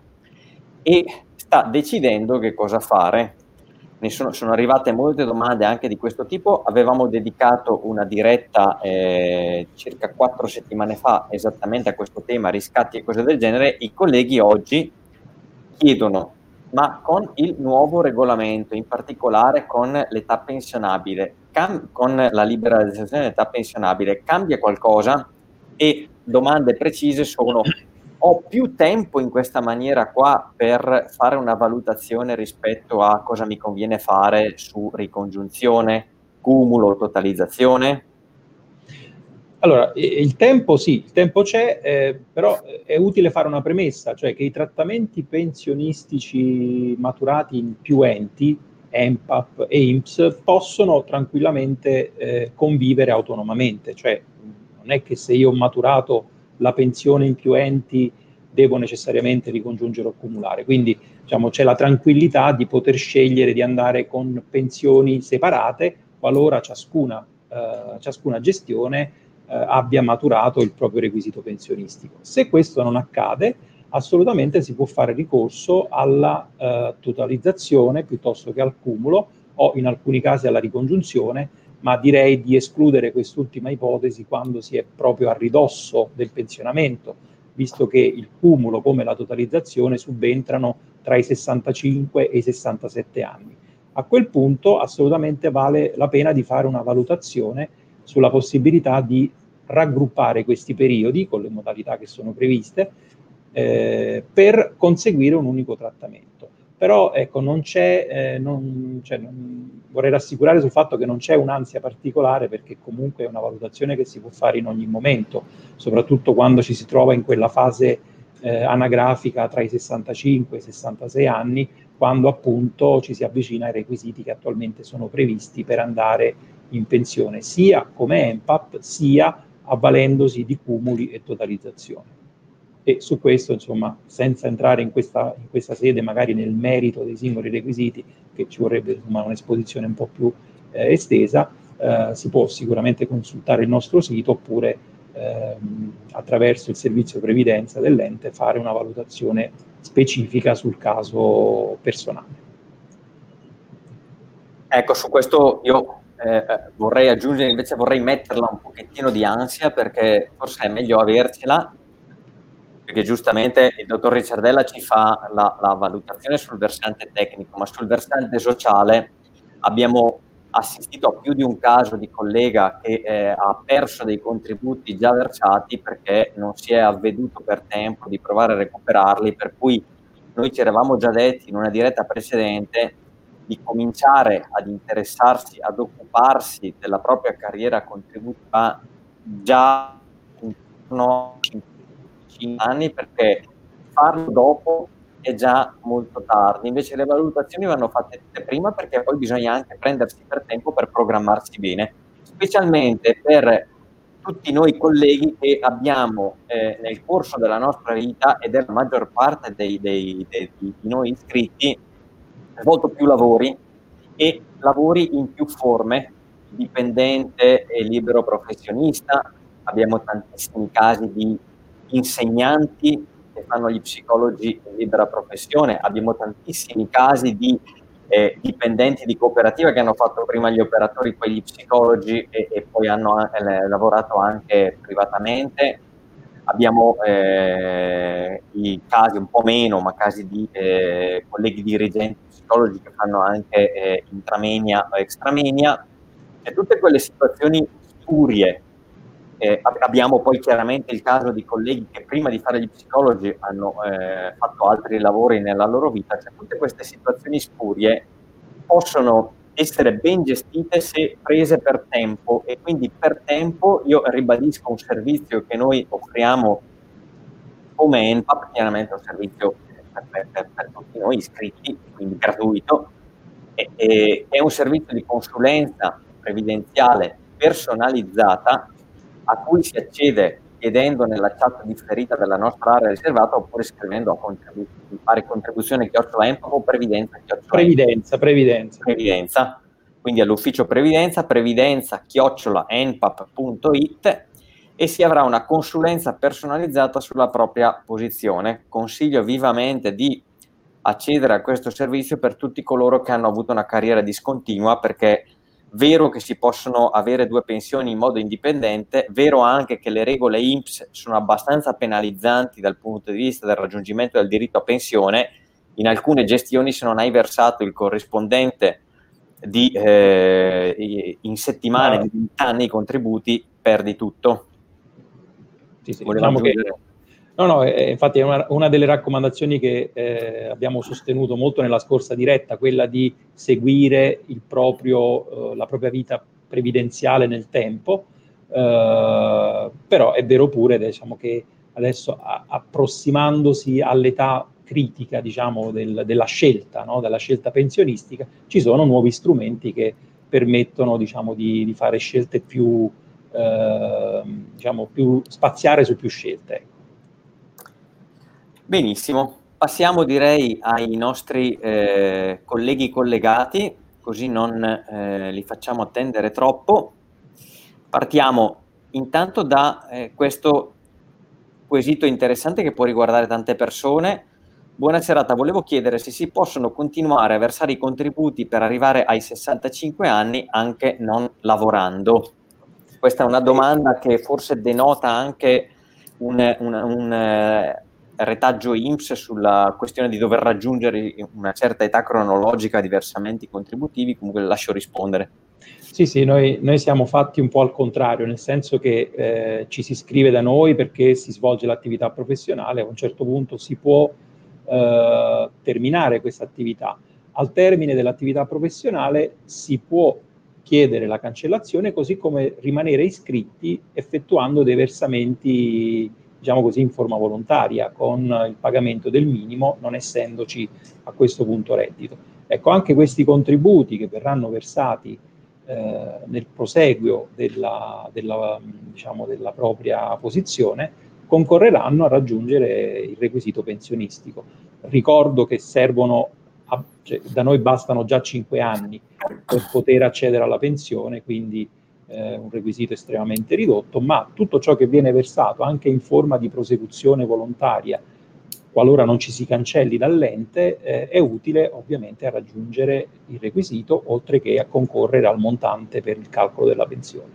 e sta decidendo che cosa fare. Ne sono, sono arrivate molte domande anche di questo tipo. Avevamo dedicato una diretta eh, circa quattro settimane fa esattamente a questo tema, riscatti e cose del genere. I colleghi oggi chiedono, ma con il nuovo regolamento, in particolare con l'età pensionabile, cam- con la liberalizzazione dell'età pensionabile, cambia qualcosa? E domande precise sono: ho più tempo in questa maniera qua per fare una valutazione rispetto a cosa mi conviene fare su ricongiunzione, cumulo, totalizzazione? Allora, il tempo sì, il tempo c'è, eh, però è utile fare una premessa, cioè che i trattamenti pensionistici maturati in più enti, E M P A P e I N P S, possono tranquillamente eh, convivere autonomamente, cioè non è che se io ho maturato la pensione in più enti devo necessariamente ricongiungere o cumulare, quindi diciamo, c'è la tranquillità di poter scegliere di andare con pensioni separate qualora ciascuna, eh, ciascuna gestione eh, abbia maturato il proprio requisito pensionistico. Se questo non accade, assolutamente si può fare ricorso alla eh, totalizzazione piuttosto che al cumulo o in alcuni casi alla ricongiunzione, ma direi di escludere quest'ultima ipotesi quando si è proprio a ridosso del pensionamento, visto che il cumulo come la totalizzazione subentrano tra i sessantacinque e i sessantasette anni. A quel punto assolutamente vale la pena di fare una valutazione sulla possibilità di raggruppare questi periodi con le modalità che sono previste eh, per conseguire un unico trattamento. Però ecco, non c'è, eh, non, cioè, non, vorrei rassicurare sul fatto che non c'è un'ansia particolare, perché comunque è una valutazione che si può fare in ogni momento, soprattutto quando ci si trova in quella fase eh, anagrafica tra i sessantacinque e i sessantasei anni, quando appunto ci si avvicina ai requisiti che attualmente sono previsti per andare in pensione, sia come E M P A P, sia avvalendosi di cumuli e totalizzazioni. E su questo, insomma, senza entrare in questa, in questa sede, magari nel merito dei singoli requisiti, che ci vorrebbe insomma, un'esposizione un po' più eh, estesa, eh, si può sicuramente consultare il nostro sito oppure ehm, attraverso il servizio previdenza dell'ente fare una valutazione specifica sul caso personale. Ecco, su questo io eh, vorrei aggiungere, invece vorrei metterla un pochettino di ansia, perché forse è meglio avercela, perché giustamente il dottor Ricciardella ci fa la, la valutazione sul versante tecnico, ma sul versante sociale abbiamo assistito a più di un caso di collega che eh, ha perso dei contributi già versati perché non si è avveduto per tempo di provare a recuperarli, per cui noi ci eravamo già detti in una diretta precedente di di cominciare ad interessarsi, ad occuparsi della propria carriera contributiva già intorno a cinque anni, perché farlo dopo è già molto tardi. Invece le valutazioni vanno fatte tutte prima, perché poi bisogna anche prendersi per tempo per programmarsi bene, specialmente per tutti noi colleghi che abbiamo eh, nel corso della nostra vita, ed è la maggior parte dei, dei, dei, di noi iscritti, svolto più lavori, e lavori in più forme, dipendente e libero professionista. Abbiamo tantissimi casi di insegnanti che fanno gli psicologi in libera professione, abbiamo tantissimi casi di eh, dipendenti di cooperativa che hanno fatto prima gli operatori, poi gli psicologi e, e poi hanno eh, lavorato anche privatamente. Abbiamo eh, i casi un po' meno, ma casi di eh, colleghi dirigenti psicologi che fanno anche eh, intramenia o extramenia, e tutte quelle situazioni spurie. Eh, abbiamo poi chiaramente il caso di colleghi che prima di fare gli psicologi hanno eh, fatto altri lavori nella loro vita. Cioè, tutte queste situazioni spurie possono essere ben gestite se prese per tempo, e quindi per tempo io ribadisco un servizio che noi offriamo come E N P A P, chiaramente un servizio per, per, per tutti noi iscritti, quindi gratuito, e, e, è un servizio di consulenza previdenziale personalizzata a cui si accede chiedendo nella chat differita della nostra area riservata, oppure scrivendo a contribu- fare contribuzione chiocciola E N P A P o previdenza chiocciola previdenza, previdenza. previdenza, quindi all'ufficio previdenza, previdenza chiocciola enpap punto it, e si avrà una consulenza personalizzata sulla propria posizione. Consiglio vivamente di accedere a questo servizio per tutti coloro che hanno avuto una carriera discontinua, perché vero che si possono avere due pensioni in modo indipendente, vero anche che le regole I N P S sono abbastanza penalizzanti dal punto di vista del raggiungimento del diritto a pensione. In alcune gestioni, se non hai versato il corrispondente di, eh, in settimane di vent'anni i contributi, perdi tutto. Sì, sì, diciamo che, no, no, eh, infatti è una, una delle raccomandazioni che eh, abbiamo sostenuto molto nella scorsa diretta, quella di seguire il proprio, eh, la propria vita previdenziale nel tempo, eh, però è vero pure, diciamo, che adesso a, approssimandosi all'età critica, diciamo, del, della scelta, no? della scelta pensionistica, ci sono nuovi strumenti che permettono, diciamo, di, di fare scelte più, eh, diciamo, più spaziare su più scelte. Benissimo, passiamo direi ai nostri eh, colleghi collegati, così non eh, li facciamo attendere troppo. Partiamo intanto da eh, questo quesito interessante che può riguardare tante persone. Buona serata, volevo chiedere se si possono continuare a versare i contributi per arrivare ai sessantacinque anni anche non lavorando. Questa è una domanda che forse denota anche un, un, un eh, retaggio I N P S sulla questione di dover raggiungere una certa età cronologica di versamenti contributivi. Comunque lascio rispondere. Sì, sì, noi, noi siamo fatti un po' al contrario, nel senso che eh, ci si iscrive da noi perché si svolge l'attività professionale, a un certo punto si può eh, terminare questa attività. Al termine dell'attività professionale si può chiedere la cancellazione, così come rimanere iscritti effettuando dei versamenti, diciamo così, in forma volontaria, con il pagamento del minimo, non essendoci a questo punto reddito. Ecco, anche questi contributi che verranno versati eh, nel proseguio della, della, diciamo, della propria posizione concorreranno a raggiungere il requisito pensionistico. Ricordo che servono, a, cioè, da noi bastano già cinque anni per poter accedere alla pensione, quindi eh, un requisito estremamente ridotto, ma tutto ciò che viene versato anche in forma di prosecuzione volontaria, qualora non ci si cancelli dall'ente, eh, è utile ovviamente a raggiungere il requisito, oltre che a concorrere al montante per il calcolo della pensione.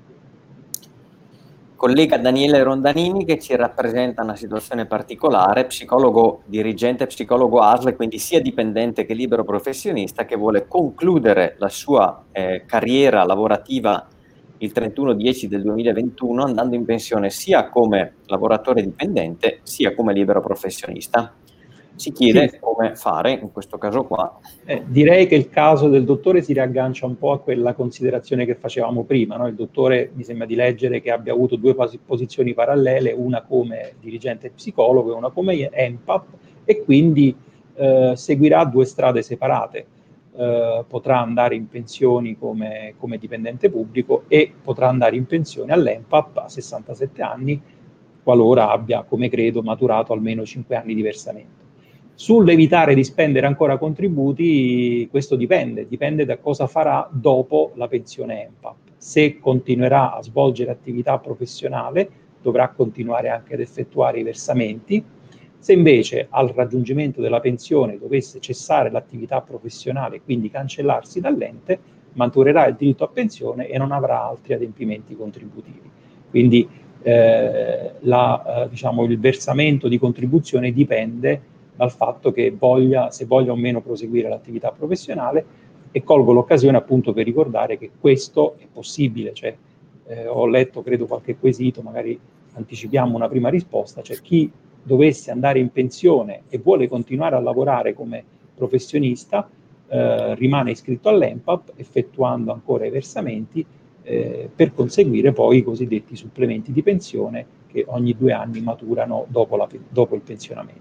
Collega Daniele Rondanini, che ci rappresenta una situazione particolare, psicologo dirigente, psicologo A S L, quindi sia dipendente che libero professionista, che vuole concludere la sua eh, carriera lavorativa il trentuno dieci del duemilaventuno, andando in pensione sia come lavoratore dipendente sia come libero professionista. si chiede sì. come fare in questo caso qua. Eh, direi che il caso del dottore si riaggancia un po' a quella considerazione che facevamo prima, no? Il dottore mi sembra di leggere che abbia avuto due pos- posizioni parallele, una come dirigente psicologo e una come E M P A P, e quindi eh, seguirà due strade separate. Eh, potrà andare in pensioni come, come dipendente pubblico e potrà andare in pensione all'E M P A P a sessantasette anni, qualora abbia, come credo, maturato almeno cinque anni di versamento. Sull'evitare di spendere ancora contributi, questo dipende, dipende da cosa farà dopo la pensione E M P A P. Se continuerà a svolgere attività professionale, dovrà continuare anche ad effettuare i versamenti. Se invece al raggiungimento della pensione dovesse cessare l'attività professionale, quindi cancellarsi dall'ente, maturerà il diritto a pensione e non avrà altri adempimenti contributivi. Quindi eh, la, eh, diciamo, il versamento di contribuzione dipende dal fatto che voglia, se voglia o meno proseguire l'attività professionale, e colgo l'occasione appunto per ricordare che questo è possibile. Cioè, eh, ho letto, credo, qualche quesito, magari anticipiamo una prima risposta, cioè chi dovesse andare in pensione e vuole continuare a lavorare come professionista, eh, rimane iscritto all'E M P A P effettuando ancora i versamenti eh, per conseguire poi i cosiddetti supplementi di pensione che ogni due anni maturano dopo, la, dopo il pensionamento.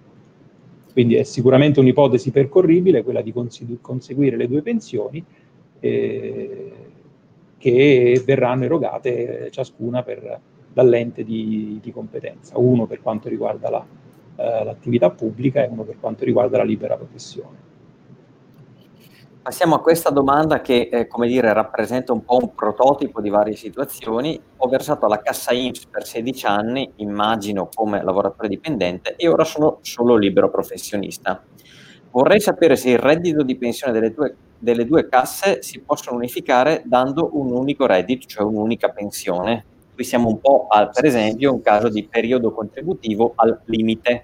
Quindi è sicuramente un'ipotesi percorribile quella di conseguire le due pensioni eh, che verranno erogate ciascuna per, dall'ente di, di competenza, uno per quanto riguarda la, eh, l'attività pubblica e uno per quanto riguarda la libera professione. Passiamo a questa domanda che, eh, come dire, rappresenta un po' un prototipo di varie situazioni. Ho versato alla cassa I N P S per sedici anni, immagino come lavoratore dipendente, e ora sono solo libero professionista. Vorrei sapere se il reddito di pensione delle due, delle due casse si possono unificare dando un unico reddito, cioè un'unica pensione. Qui siamo un po' al, per esempio, un caso di periodo contributivo al limite.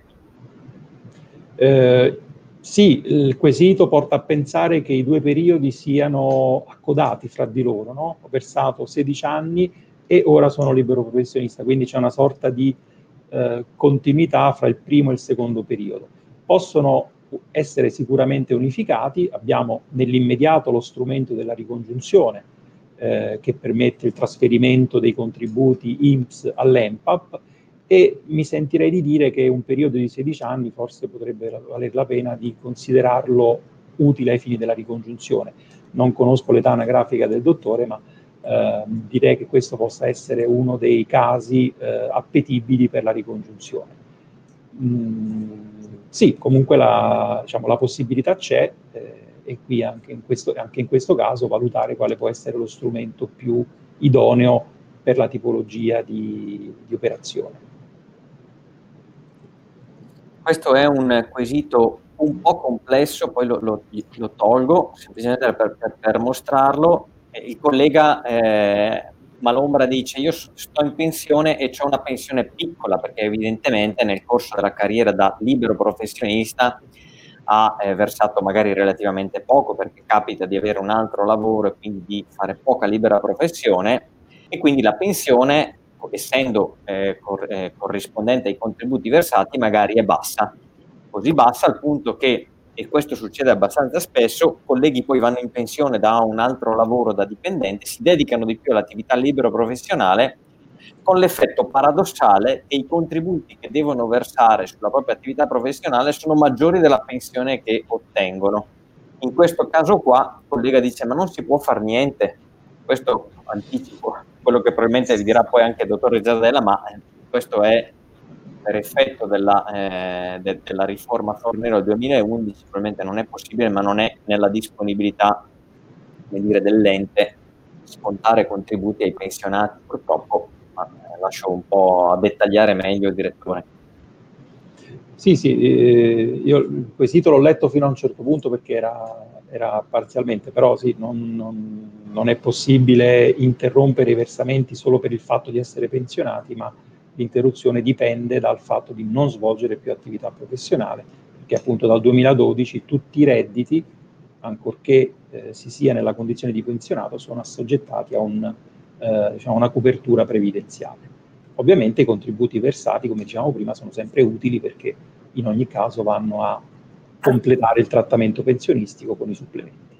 Eh, Sì, il quesito porta a pensare che i due periodi siano accodati fra di loro, no? Ho versato sedici anni e ora sono libero professionista, quindi c'è una sorta di eh, continuità fra il primo e il secondo periodo. Possono essere sicuramente unificati, abbiamo nell'immediato lo strumento della ricongiunzione eh, che permette il trasferimento dei contributi I N P S all'E M P A P, e mi sentirei di dire che un periodo di sedici anni forse potrebbe valer la pena di considerarlo utile ai fini della ricongiunzione. Non conosco l'età anagrafica del dottore, ma eh, direi che questo possa essere uno dei casi eh, appetibili per la ricongiunzione. Mm, sì, comunque la, diciamo, la possibilità c'è eh, e qui anche in, questo, anche in questo caso valutare quale può essere lo strumento più idoneo per la tipologia di, di operazione. Questo è un quesito un po' complesso, poi lo, lo, lo tolgo semplicemente per, per, per mostrarlo. Il collega eh, Malombra dice: io sto in pensione e ho una pensione piccola, perché evidentemente nel corso della carriera da libero professionista ha eh, versato magari relativamente poco, perché capita di avere un altro lavoro e quindi di fare poca libera professione, e quindi la pensione, essendo eh, cor- eh, corrispondente ai contributi versati, magari è bassa, così bassa al punto che, e questo succede abbastanza spesso, colleghi poi vanno in pensione da un altro lavoro da dipendente, si dedicano di più all'attività libero professionale, con l'effetto paradossale che i contributi che devono versare sulla propria attività professionale sono maggiori della pensione che ottengono. In questo caso qua il collega dice: ma non si può fare niente. Questo anticipo quello che probabilmente vi dirà poi anche il dottore Giardella, ma questo è per effetto della, eh, de, della riforma Fornero del duemilaundici, probabilmente non è possibile, ma non è nella disponibilità, come dire, dell'ente scontare contributi ai pensionati, purtroppo, ma eh, lascio un po' a dettagliare meglio il direttore. Sì, sì, eh, io il quesito l'ho letto fino a un certo punto perché era, era parzialmente, però sì, non, non, non è possibile interrompere i versamenti solo per il fatto di essere pensionati, ma l'interruzione dipende dal fatto di non svolgere più attività professionale, perché appunto dal duemiladodici tutti i redditi, ancorché eh, si sia nella condizione di pensionato, sono assoggettati a un, eh, diciamo, una copertura previdenziale. Ovviamente i contributi versati, come dicevamo prima, sono sempre utili perché in ogni caso vanno a completare il trattamento pensionistico con i supplementi.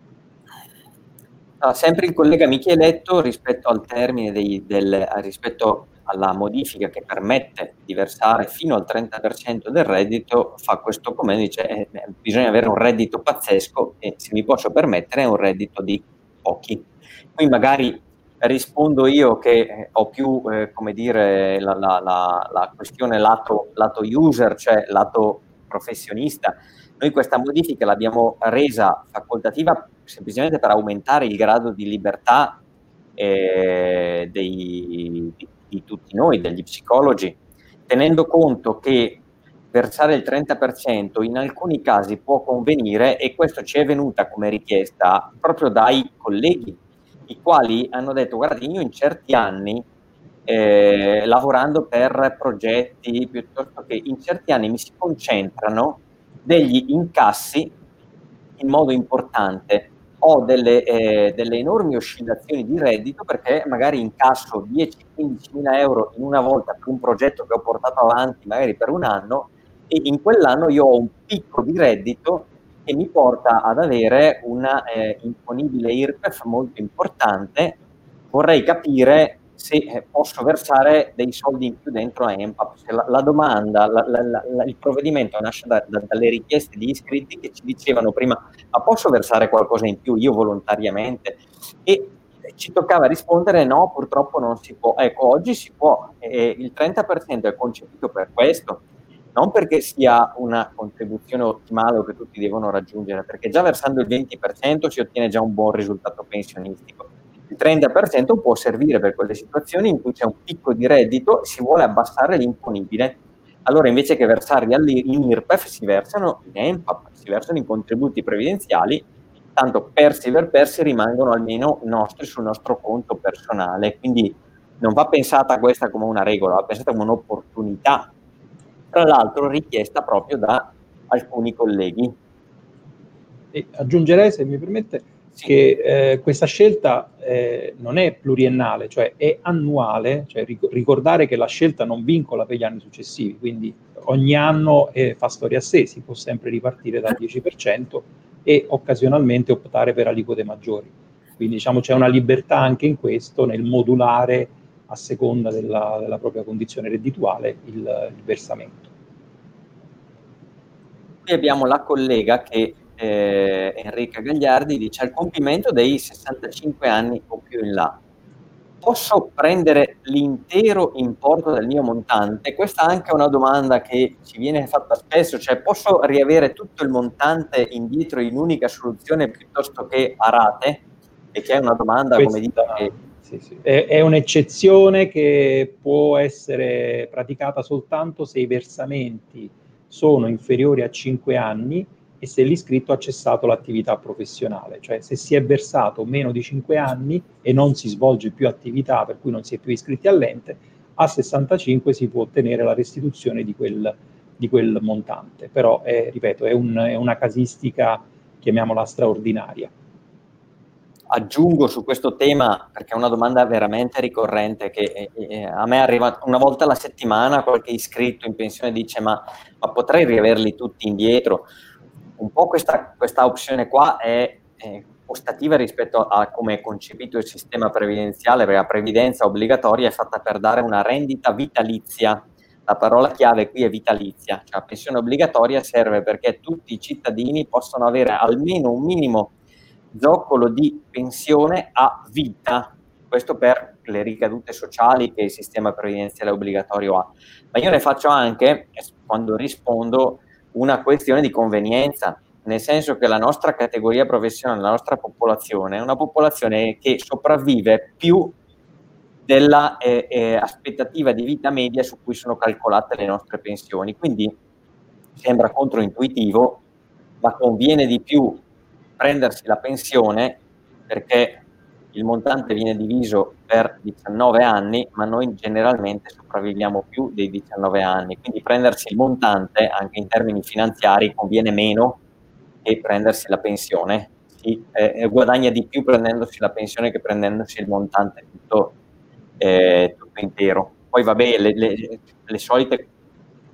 Ah, sempre il collega Micheletto, rispetto al termine dei, del, rispetto alla modifica che permette di versare fino al trenta per cento del reddito, fa questo commento, dice eh, bisogna avere un reddito pazzesco e se mi posso permettere è un reddito di pochi. Qui magari rispondo io che eh, ho più, eh, come dire, la, la, la, la questione lato, lato user, cioè lato professionista. Noi questa modifica l'abbiamo resa facoltativa semplicemente per aumentare il grado di libertà eh, dei, di, di tutti noi, degli psicologi, tenendo conto che versare il trenta per cento in alcuni casi può convenire, e questo ci è venuta come richiesta proprio dai colleghi, i quali hanno detto: guardi, io in certi anni eh, lavorando per progetti, piuttosto che in certi anni mi si concentrano degli incassi in modo importante, ho delle, eh, delle enormi oscillazioni di reddito perché magari incasso dieci quindici mila euro in una volta per un progetto che ho portato avanti magari per un anno, e in quell'anno io ho un picco di reddito che mi porta ad avere una eh, imponibile I R P E F molto importante. Vorrei capire se eh, posso versare dei soldi in più dentro a E M P A P. Se la, la domanda, la, la, la, il provvedimento nasce da, da, dalle richieste di iscritti che ci dicevano prima: ma posso versare qualcosa in più io volontariamente? E ci toccava rispondere: no, purtroppo non si può. Ecco, oggi si può, e il trenta per cento è concepito per questo, non perché sia una contribuzione ottimale o che tutti devono raggiungere, perché già versando il venti per cento si ottiene già un buon risultato pensionistico. Il trenta per cento può servire per quelle situazioni in cui c'è un picco di reddito e si vuole abbassare l'imponibile. Allora, invece che versarli in I R P E F, si versano in E M P A P, si versano in contributi previdenziali, tanto persi per persi rimangono almeno nostri sul nostro conto personale. Quindi non va pensata questa come una regola, va pensata come un'opportunità, tra l'altro richiesta proprio da alcuni colleghi. E aggiungerei, se mi permette, sì, che eh, questa scelta eh, non è pluriennale, cioè è annuale, cioè ric- ricordare che la scelta non vincola per gli anni successivi, quindi ogni anno eh, fa storia a sé, si può sempre ripartire dal dieci per cento e occasionalmente optare per aliquote maggiori. Quindi diciamo c'è una libertà anche in questo, nel modulare a seconda della, della propria condizione reddituale il, il versamento. Qui abbiamo la collega che eh, Enrica Gagliardi dice: al compimento dei sessantacinque anni o più in là, posso prendere l'intero importo del mio montante? Questa è anche una domanda che ci viene fatta spesso, cioè posso riavere tutto il montante indietro in unica soluzione piuttosto che a rate? E che è una domanda, Questa, come dico, che... sì, sì. È, è un'eccezione che può essere praticata soltanto se i versamenti sono inferiori a cinque anni e se l'iscritto ha cessato l'attività professionale, cioè se si è versato meno di cinque anni e non si svolge più attività, per cui non si è più iscritti all'ente, a sessantacinque si può ottenere la restituzione di quel, di quel montante, però è, ripeto, è, un, è una casistica, chiamiamola straordinaria. Aggiungo su questo tema, perché è una domanda veramente ricorrente, che eh, a me arriva una volta alla settimana, qualche iscritto in pensione dice: ma, ma potrei riaverli tutti indietro? Un po' questa, questa opzione qua è, è ostativa rispetto a come è concepito il sistema previdenziale, perché la previdenza obbligatoria è fatta per dare una rendita vitalizia. La parola chiave qui è vitalizia, cioè la pensione obbligatoria serve perché tutti i cittadini possano avere almeno un minimo zoccolo di pensione a vita, questo per le ricadute sociali che il sistema previdenziale obbligatorio ha. Ma io ne faccio anche, quando rispondo, una questione di convenienza, nel senso che la nostra categoria professionale, la nostra popolazione, è una popolazione che sopravvive più della eh, eh, aspettativa di vita media su cui sono calcolate le nostre pensioni. Quindi sembra controintuitivo, ma conviene di più prendersi la pensione perché il montante viene diviso per diciannove anni, ma noi generalmente sopravviviamo più dei diciannove anni, quindi prendersi il montante anche in termini finanziari conviene meno che prendersi la pensione. Si eh, guadagna di più prendendosi la pensione che prendendosi il montante tutto, eh, tutto intero. Poi vabbè, le, le, le solite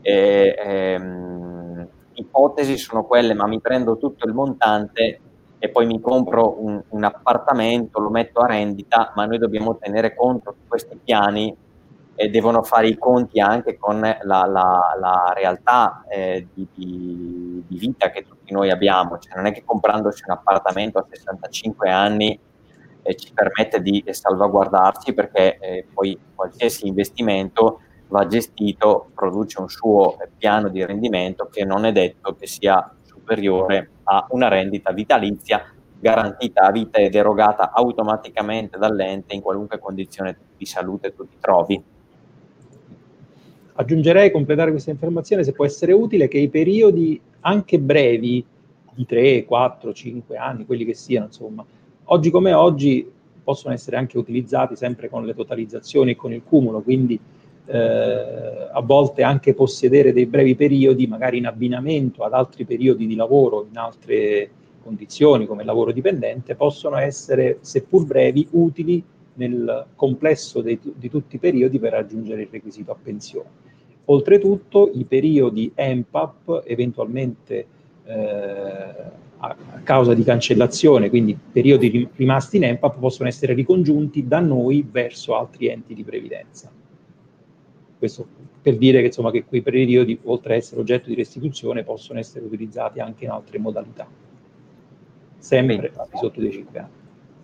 eh, ehm, ipotesi sono quelle: ma mi prendo tutto il montante e poi mi compro un, un appartamento, lo metto a rendita, ma noi dobbiamo tenere conto che questi piani eh, devono fare i conti anche con la, la, la realtà eh, di, di, di vita che tutti noi abbiamo. Cioè, non è che comprandosi un appartamento a sessantacinque anni eh, ci permette di eh, salvaguardarci, perché eh, poi qualsiasi investimento va gestito, produce un suo eh, piano di rendimento che non è detto che sia superiore a una rendita vitalizia garantita a vita ed erogata automaticamente dall'ente in qualunque condizione di salute tu ti trovi. Aggiungerei, completare questa informazione, se può essere utile, che i periodi anche brevi di tre, quattro, cinque anni, quelli che siano, insomma, oggi come oggi possono essere anche utilizzati sempre con le totalizzazioni e con il cumulo, quindi eh, a volte anche possedere dei brevi periodi, magari in abbinamento ad altri periodi di lavoro, in altre condizioni come il lavoro dipendente, possono essere, seppur brevi, utili nel complesso dei, di tutti i periodi per raggiungere il requisito a pensione. Oltretutto i periodi E M P A P, eventualmente eh, a causa di cancellazione, quindi periodi rimasti in E M P A P, possono essere ricongiunti da noi verso altri enti di previdenza. Questo per dire che, insomma, che quei periodi, oltre a essere oggetto di restituzione, possono essere utilizzati anche in altre modalità, sempre al di sotto dei cinque anni.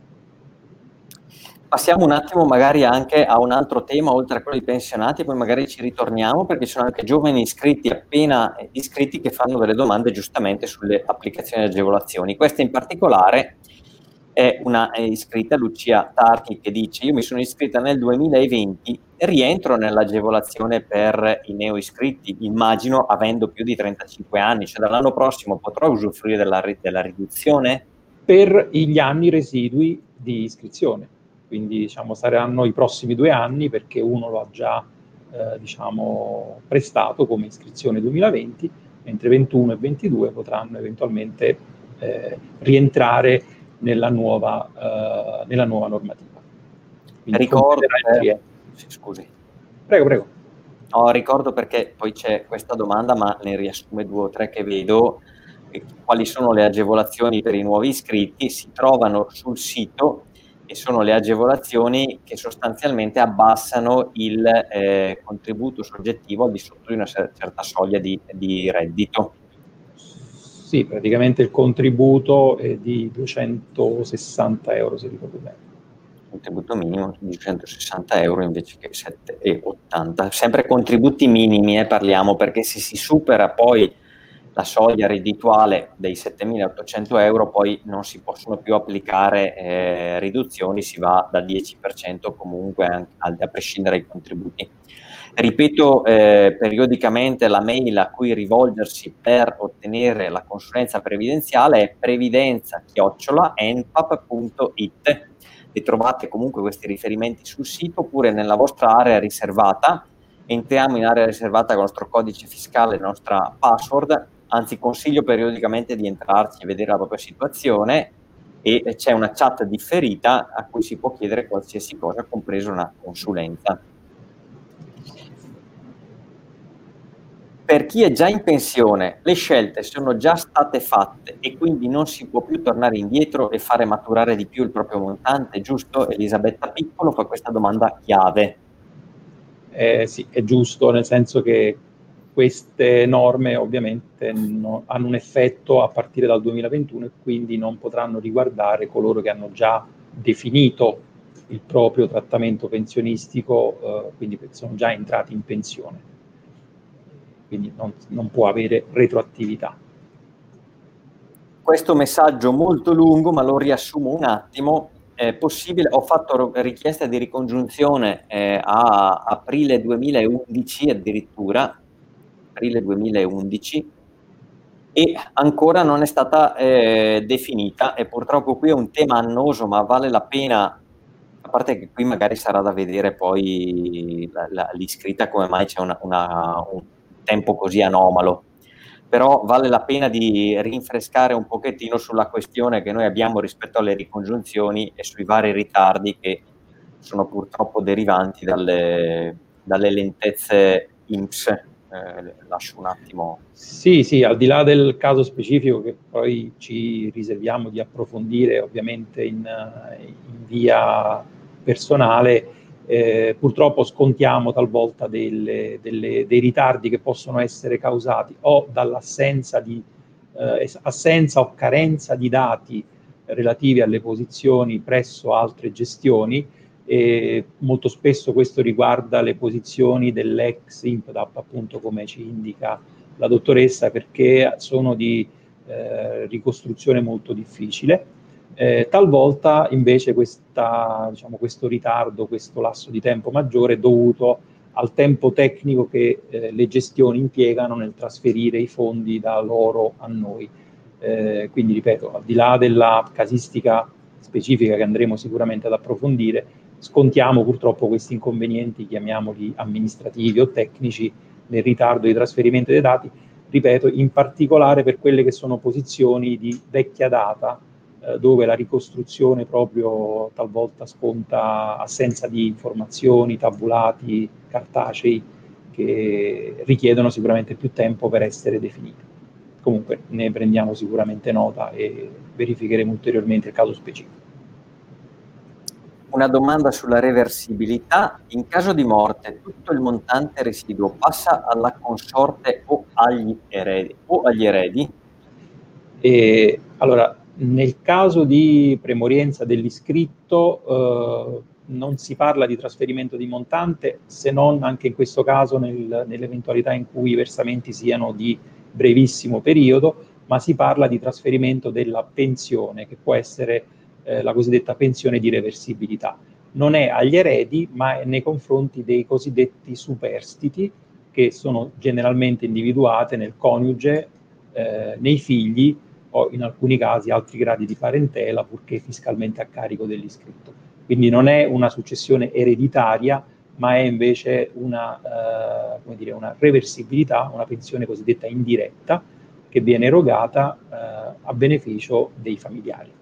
Passiamo un attimo magari anche a un altro tema, oltre a quello dei pensionati, poi magari ci ritorniamo, perché ci sono anche giovani iscritti, appena iscritti, che fanno delle domande giustamente sulle applicazioni e agevolazioni. Questa in particolare è una è iscritta, Lucia Tarchi, che dice: io mi sono iscritta nel duemilaventi, rientro nell'agevolazione per i neo iscritti, immagino avendo più di trentacinque anni, cioè dall'anno prossimo potrò usufruire della, della riduzione? Per gli anni residui di iscrizione. Quindi, diciamo, saranno i prossimi due anni, perché uno lo ha già eh, diciamo, prestato come iscrizione duemilaventi, mentre ventuno e ventidue potranno eventualmente eh, rientrare nella nuova, eh, nella nuova normativa. Quindi ricordo per... sì, scusi. Prego, prego. No, ricordo perché poi c'è questa domanda, ma ne riassume due o tre che vedo. Quali sono le agevolazioni per i nuovi iscritti? Si trovano sul sito e sono le agevolazioni che sostanzialmente abbassano il eh, contributo soggettivo al di sotto di una certa soglia di, di reddito. Sì, praticamente il contributo è di duecentosessanta euro, se ricordo bene. Contributo minimo di duecentosessanta euro invece che sette virgola ottanta. Sempre contributi minimi, eh, parliamo, perché se si supera poi la soglia reddituale dei settemilaottocento euro, poi non si possono più applicare eh, riduzioni, si va dal dieci per cento comunque a, a prescindere dai contributi. Ripeto eh, periodicamente la mail a cui rivolgersi per ottenere la consulenza previdenziale è previdenza chiocciola enpap punto it. E trovate comunque questi riferimenti sul sito oppure nella vostra area riservata. Entriamo in area riservata con il nostro codice fiscale, la nostra password, anzi consiglio periodicamente di entrarci e vedere la propria situazione, e c'è una chat differita a cui si può chiedere qualsiasi cosa, compresa una consulenza. Per chi è già in pensione, le scelte sono già state fatte e quindi non si può più tornare indietro e fare maturare di più il proprio montante, giusto? Elisabetta Piccolo fa questa domanda chiave. Eh, sì, è giusto, nel senso che queste norme ovviamente no, hanno un effetto a partire dal duemilaventuno e quindi non potranno riguardare coloro che hanno già definito il proprio trattamento pensionistico, eh, quindi sono già entrati in pensione. Quindi non, non può avere retroattività. Questo messaggio molto lungo, ma lo riassumo un attimo. È possibile, ho fatto richiesta di ricongiunzione eh, a aprile duemilaundici addirittura, aprile duemilaundici, e ancora non è stata eh, definita, e purtroppo qui è un tema annoso, ma vale la pena, a parte che qui magari sarà da vedere poi la, la, l'iscritta come mai c'è una, una, un tempo così anomalo, però vale la pena di rinfrescare un pochettino sulla questione che noi abbiamo rispetto alle ricongiunzioni e sui vari ritardi che sono purtroppo derivanti dalle, dalle lentezze I N P S. eh, lascio un attimo. Sì, sì, al di là del caso specifico che poi ci riserviamo di approfondire ovviamente in, in via personale, eh, purtroppo scontiamo talvolta delle, delle, dei ritardi che possono essere causati o dall'assenza di eh, assenza o carenza di dati relativi alle posizioni presso altre gestioni, e molto spesso questo riguarda le posizioni dell'ex INPDAP, appunto come ci indica la dottoressa, perché sono di eh, ricostruzione molto difficile. Eh, talvolta invece questa, diciamo, questo ritardo, questo lasso di tempo maggiore è dovuto al tempo tecnico che eh, le gestioni impiegano nel trasferire i fondi da loro a noi. Eh, quindi, ripeto, al di là della casistica specifica che andremo sicuramente ad approfondire, scontiamo purtroppo questi inconvenienti, chiamiamoli amministrativi o tecnici, nel ritardo di trasferimento dei dati, ripeto, in particolare per quelle che sono posizioni di vecchia data, eh, dove la ricostruzione proprio talvolta sconta assenza di informazioni, tabulati, cartacei, che richiedono sicuramente più tempo per essere definite. Comunque ne prendiamo sicuramente nota e verificheremo ulteriormente il caso specifico. Una domanda sulla reversibilità. In caso di morte, tutto il montante residuo passa alla consorte o agli eredi? O agli eredi? E, allora, nel caso di premorienza dell'iscritto eh, non si parla di trasferimento di montante, se non anche in questo caso nel, nell'eventualità in cui i versamenti siano di brevissimo periodo, ma si parla di trasferimento della pensione, che può essere eh, la cosiddetta pensione di reversibilità. Non è agli eredi, ma è nei confronti dei cosiddetti superstiti, che sono generalmente individuate nel coniuge, eh, nei figli o in alcuni casi altri gradi di parentela, purché fiscalmente a carico dell'iscritto. Quindi non è una successione ereditaria, ma è invece una, eh, come dire, una reversibilità, una pensione cosiddetta indiretta, che viene erogata eh, a beneficio dei familiari.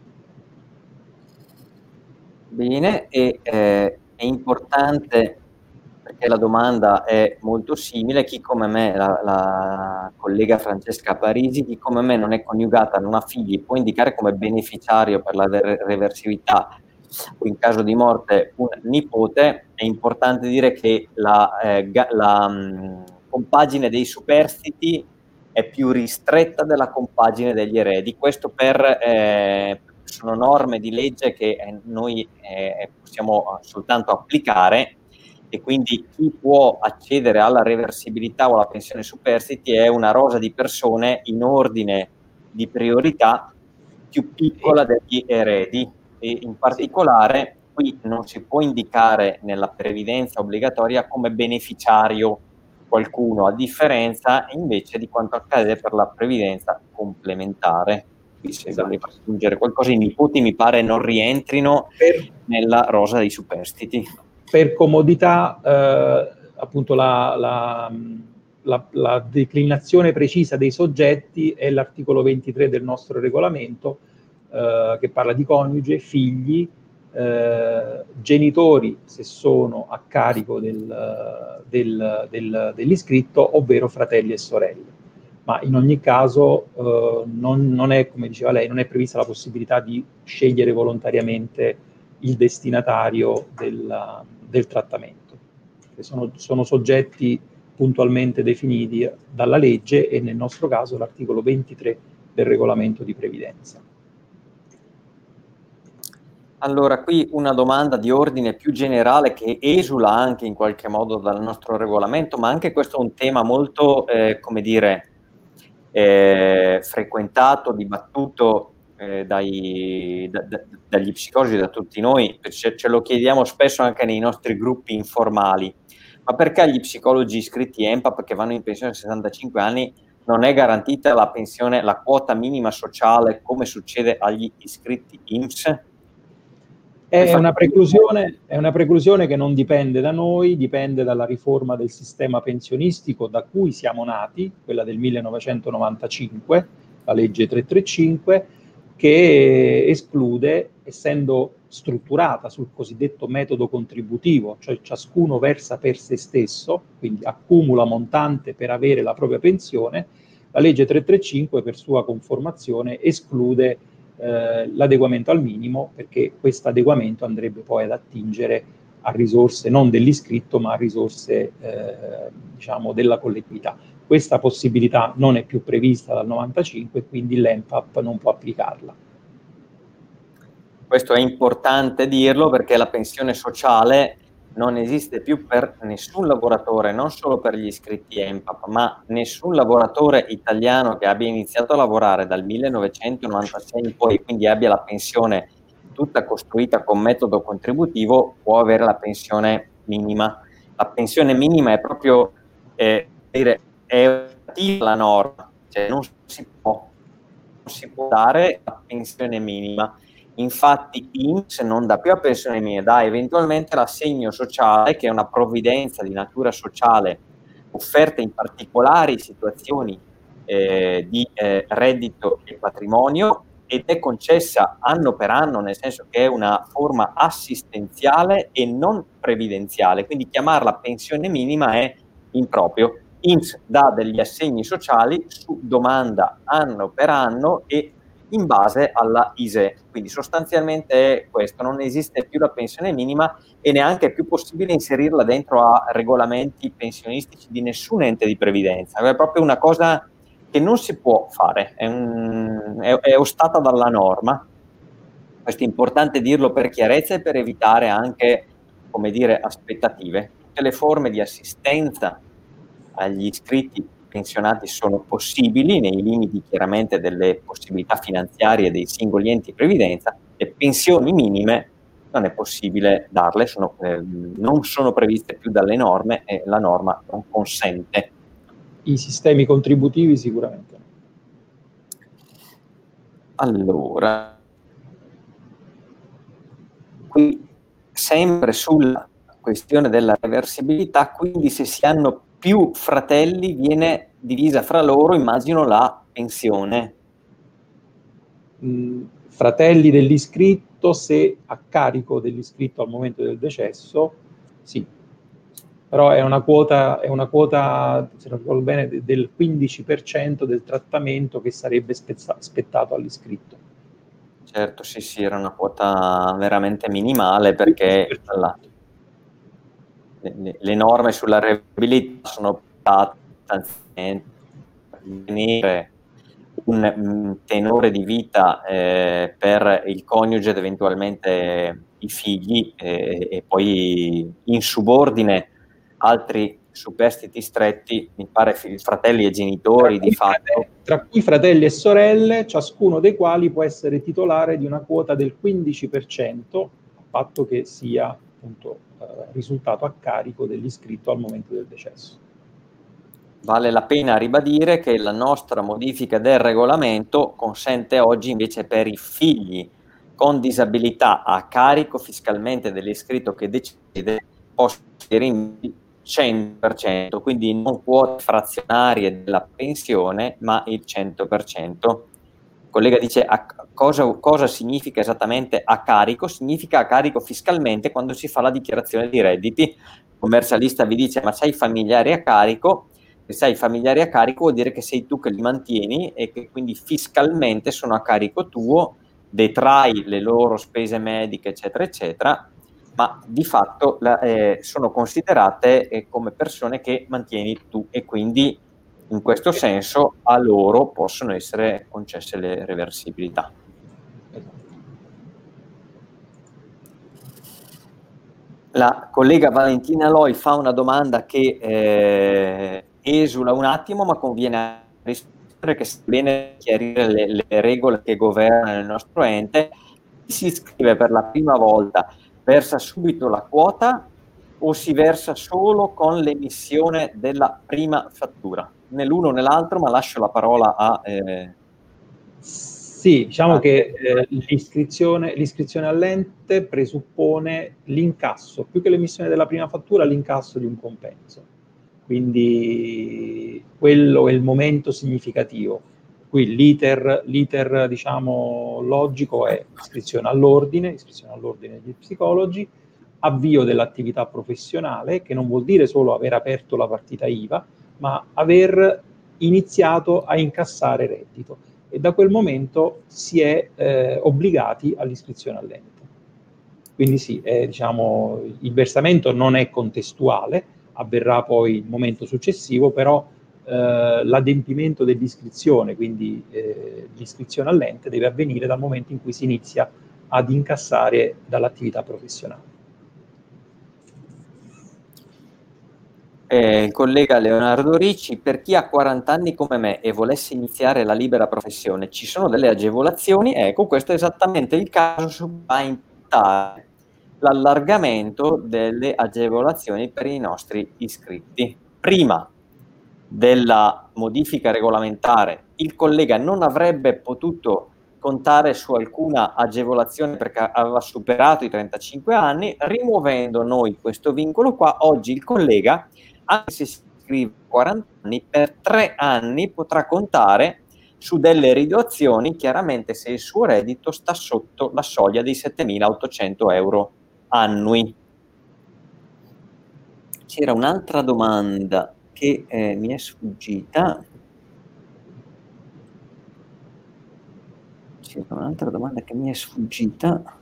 Bene, e eh, è importante, perché la domanda è molto simile, chi come me, la, la collega Francesca Parisi, chi come me non è coniugata, non ha figli, può indicare come beneficiario per la reversibilità o in caso di morte un nipote. È importante dire che la, eh, la mh, compagine dei superstiti è più ristretta della compagine degli eredi. Questo per... Eh, sono norme di legge che eh, noi eh, possiamo soltanto applicare, e quindi chi può accedere alla reversibilità o alla pensione superstiti è una rosa di persone in ordine di priorità più piccola degli eredi, e in particolare qui non si può indicare nella previdenza obbligatoria come beneficiario qualcuno, a differenza invece di quanto accade per la previdenza complementare. Se esatto. Voleva aggiungere qualcosa, i nipoti mi pare non rientrino per, nella rosa dei superstiti. Per comodità, eh, appunto la, la, la, la declinazione precisa dei soggetti è l'articolo ventitré del nostro regolamento, eh, che parla di coniuge, figli, eh, genitori se sono a carico del, del, del, dell'iscritto, ovvero fratelli e sorelle. Ma in ogni caso eh, non, non è, come diceva lei, non è prevista la possibilità di scegliere volontariamente il destinatario del, del trattamento, che sono, sono soggetti puntualmente definiti dalla legge e nel nostro caso l'articolo ventitré del regolamento di previdenza. Allora, qui una domanda di ordine più generale che esula anche in qualche modo dal nostro regolamento, ma anche questo è un tema molto, eh, come dire, eh, frequentato, dibattuto eh, dai, da, da, dagli psicologi, da tutti noi, ce, ce lo chiediamo spesso anche nei nostri gruppi informali. Ma perché gli psicologi iscritti E M P A P che vanno in pensione a sessantacinque anni non è garantita la pensione, la quota minima sociale, come succede agli iscritti I N P S? È una, preclusione, è una preclusione che non dipende da noi, dipende dalla riforma del sistema pensionistico da cui siamo nati, quella del millenovecentonovantacinque, la legge trecentotrentacinque, che esclude essendo strutturata sul cosiddetto metodo contributivo, cioè ciascuno versa per se stesso, quindi accumula montante per avere la propria pensione, la legge trecentotrentacinque per sua conformazione esclude eh, l'adeguamento al minimo, perché questo adeguamento andrebbe poi ad attingere a risorse non dell'iscritto ma a risorse eh, diciamo della collettività. Questa possibilità non è più prevista dal novantacinque, quindi l'E N P A P non può applicarla. Questo è importante dirlo perché la pensione sociale non esiste più per nessun lavoratore, non solo per gli iscritti E N P A P, ma nessun lavoratore italiano che abbia iniziato a lavorare dal millenovecentonovantasei in poi, quindi abbia la pensione tutta costruita con metodo contributivo, può avere la pensione minima. La pensione minima è proprio eh, dire, è la norma, cioè non si può, non si può dare la pensione minima. Infatti l'I N P S non dà più la pensione minima, dà eventualmente l'assegno sociale, che è una provvidenza di natura sociale offerta in particolari situazioni eh, di eh, reddito e patrimonio, ed è concessa anno per anno, nel senso che è una forma assistenziale e non previdenziale, quindi chiamarla pensione minima è improprio. I N P S dà degli assegni sociali su domanda anno per anno e in base alla I S E E, quindi sostanzialmente è questo, non esiste più la pensione minima e neanche è più possibile inserirla dentro a regolamenti pensionistici di nessun ente di previdenza, è proprio una cosa che non si può fare, è, un, è, è ostata dalla norma. Questo è importante dirlo per chiarezza e per evitare anche, come dire, aspettative. Tutte le forme di assistenza agli iscritti pensionati sono possibili nei limiti chiaramente delle possibilità finanziarie dei singoli enti di previdenza. Le pensioni minime non è possibile darle, sono, eh, non sono previste più dalle norme e la norma non consente. I sistemi contributivi sicuramente. Allora, qui sempre sulla questione della reversibilità, quindi se si hanno più fratelli viene divisa fra loro, immagino, la pensione. Mm, fratelli dell'iscritto, se a carico dell'iscritto al momento del decesso, sì. Però è una quota, è una quota, se non ricordo bene, del quindici per cento del trattamento che sarebbe spezza, spettato all'iscritto. Certo, sì, sì, era una quota veramente minimale perché la, le, le norme sulla reversibilità sono per tenere un, un tenore di vita eh, per il coniuge ed eventualmente i figli eh, e poi in subordine altri superstiti stretti, mi pare fratelli e genitori di fatto. Fratelli, tra cui fratelli e sorelle, ciascuno dei quali può essere titolare di una quota del quindici per cento, a patto che sia appunto eh, risultato a carico dell'iscritto al momento del decesso. Vale la pena ribadire che la nostra modifica del regolamento consente oggi invece per i figli con disabilità a carico fiscalmente dell'iscritto che decide possono essere in cento per cento, quindi non quote frazionarie della pensione, ma il cento per cento. Il collega dice a cosa, cosa significa esattamente a carico? Significa a carico fiscalmente quando si fa la dichiarazione di redditi. Il commercialista vi dice ma c'hai familiari a carico? Se sei familiari a carico vuol dire che sei tu che li mantieni e che quindi fiscalmente sono a carico tuo, detrai le loro spese mediche eccetera eccetera, ma di fatto la, eh, sono considerate eh, come persone che mantieni tu e quindi in questo senso a loro possono essere concesse le reversibilità. La collega Valentina Loi fa una domanda che eh, esula un attimo, ma conviene rispondere, che bene chiarire le, le regole che governano il nostro ente. Chi si iscrive per la prima volta versa subito la quota o si versa solo con l'emissione della prima fattura? Né l'uno né l'altro, ma lascio la parola a... Eh, Sì, diciamo che eh, l'iscrizione, l'iscrizione all'ente presuppone l'incasso, più che l'emissione della prima fattura, l'incasso di un compenso. Quindi quello è il momento significativo. cui l'iter, l'iter diciamo, logico è iscrizione all'ordine, iscrizione all'ordine degli psicologi, avvio dell'attività professionale, che non vuol dire solo aver aperto la partita I V A, ma aver iniziato a incassare reddito. E da quel momento si è eh, obbligati all'iscrizione all'ente. Quindi sì, è, diciamo, il versamento non è contestuale, avverrà poi il momento successivo, però eh, l'adempimento dell'iscrizione, quindi eh, l'iscrizione all'ente, deve avvenire dal momento in cui si inizia ad incassare dall'attività professionale. Eh, il collega Leonardo Ricci: per chi ha quaranta anni come me e volesse iniziare la libera professione, ci sono delle agevolazioni? Ecco, questo è esattamente il caso su cui va a impattare l'allargamento delle agevolazioni per i nostri iscritti. Prima della modifica regolamentare, il collega non avrebbe potuto contare su alcuna agevolazione perché aveva superato i trentacinque anni. Rimuovendo noi questo vincolo qua, oggi il collega, anche se si iscrive a quaranta anni, per tre anni potrà contare su delle riduzioni, chiaramente se il suo reddito sta sotto la soglia dei settemilaottocento euro annui. C'era un'altra domanda che eh, mi è sfuggita. C'era un'altra domanda che mi è sfuggita.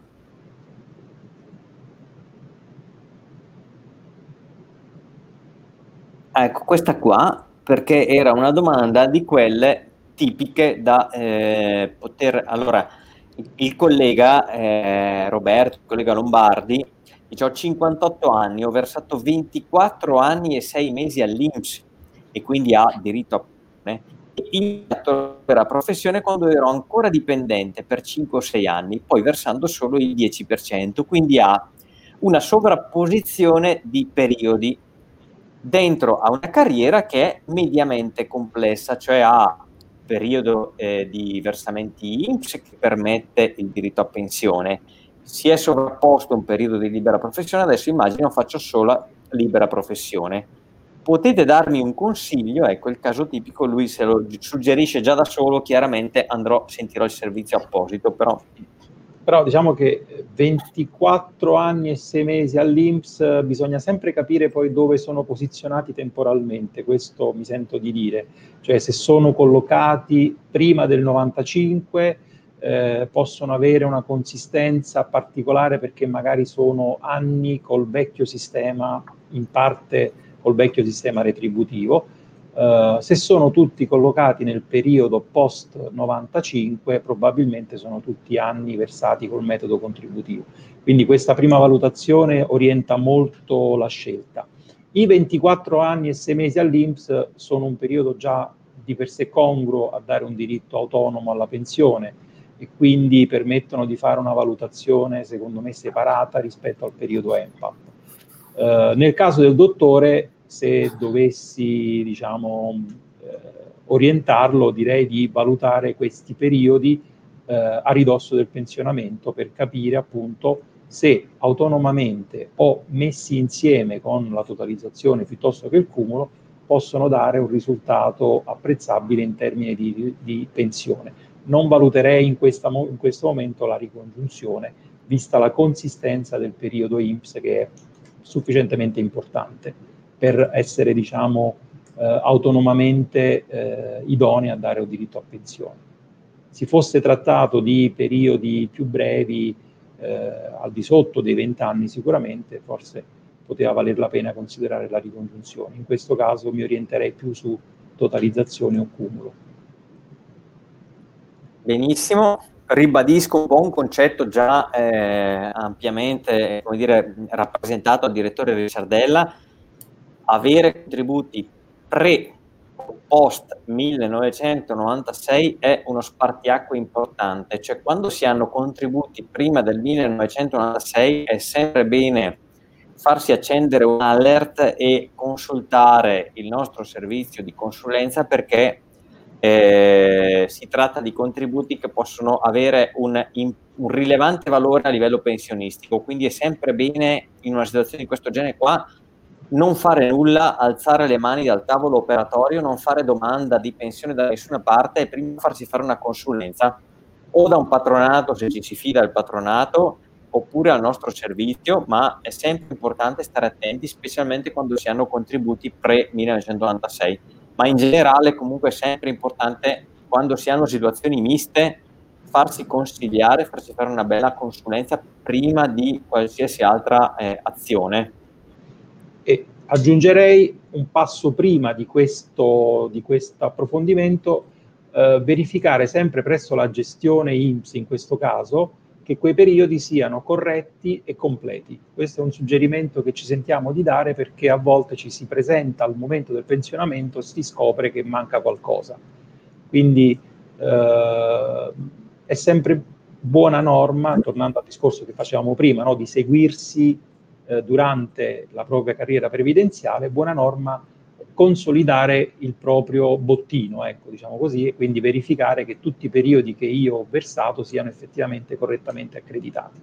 Ecco, questa qua, perché era una domanda di quelle tipiche da eh, poter... Allora, il collega eh, Roberto, il collega Lombardi, dice: ho cinquantotto anni, ho versato ventiquattro anni e sei mesi all'I N P S e quindi ha diritto a... Eh, iniziato per la professione quando ero ancora dipendente per cinque o sei anni, poi versando solo il dieci per cento, quindi ha una sovrapposizione di periodi dentro a una carriera che è mediamente complessa, cioè ha periodo eh, di versamenti I N P S che permette il diritto a pensione, si è sovrapposto un periodo di libera professione, adesso immagino faccio solo libera professione. Potete darmi un consiglio? Ecco il caso tipico, lui se lo suggerisce già da solo, chiaramente andrò, sentirò il servizio apposito, però... Però diciamo che ventiquattro anni e sei mesi all'I N P S bisogna sempre capire poi dove sono posizionati temporalmente, questo mi sento di dire, cioè se sono collocati prima del novantacinque eh, possono avere una consistenza particolare perché magari sono anni col vecchio sistema, in parte col vecchio sistema retributivo. Uh, se sono tutti collocati nel periodo post novantacinque, probabilmente sono tutti anni versati col metodo contributivo. Quindi questa prima valutazione orienta molto la scelta. I ventiquattro anni e sei mesi all'I N P S sono un periodo già di per sé congruo a dare un diritto autonomo alla pensione e quindi permettono di fare una valutazione, secondo me, separata rispetto al periodo E M P A T. Uh, nel caso del dottore, se dovessi, diciamo, eh, orientarlo, direi di valutare questi periodi eh, a ridosso del pensionamento per capire appunto se autonomamente o messi insieme con la totalizzazione piuttosto che il cumulo possono dare un risultato apprezzabile in termini di, di pensione. Non valuterei in, questa, in questo momento la ricongiunzione, vista la consistenza del periodo I N P S che è sufficientemente importante per essere, diciamo, eh, autonomamente eh, idonei a dare un diritto a pensione. Si fosse trattato di periodi più brevi, eh, al di sotto dei venti anni sicuramente, forse poteva valer la pena considerare la ricongiunzione. In questo caso mi orienterei più su totalizzazione o cumulo. Benissimo. Ribadisco un po' un concetto già eh, ampiamente, come dire, rappresentato al direttore Ricciardella. Avere contributi pre o post millenovecentonovantasei è uno spartiacque importante, cioè quando si hanno contributi prima del millenovecentonovantasei è sempre bene farsi accendere un alert e consultare il nostro servizio di consulenza perché eh, si tratta di contributi che possono avere un, in, un rilevante valore a livello pensionistico, quindi è sempre bene in una situazione di questo genere qua non fare nulla, alzare le mani dal tavolo operatorio, non fare domanda di pensione da nessuna parte e prima farsi fare una consulenza o da un patronato se ci si fida del patronato oppure al nostro servizio, ma è sempre importante stare attenti, specialmente quando si hanno contributi pre millenovecentonovantasei, ma in generale comunque è sempre importante quando si hanno situazioni miste farsi consigliare, farsi fare una bella consulenza prima di qualsiasi altra eh, azione. E aggiungerei un passo prima di questo di questo approfondimento, eh, verificare sempre presso la gestione I N P S in questo caso che quei periodi siano corretti e completi. Questo è un suggerimento che ci sentiamo di dare perché a volte ci si presenta al momento del pensionamento e si scopre che manca qualcosa. Quindi eh, è sempre buona norma, tornando al discorso che facevamo prima, no, di seguirsi eh, durante la propria carriera previdenziale, buona norma consolidare il proprio bottino, ecco, diciamo così, e quindi verificare che tutti i periodi che io ho versato siano effettivamente correttamente accreditati.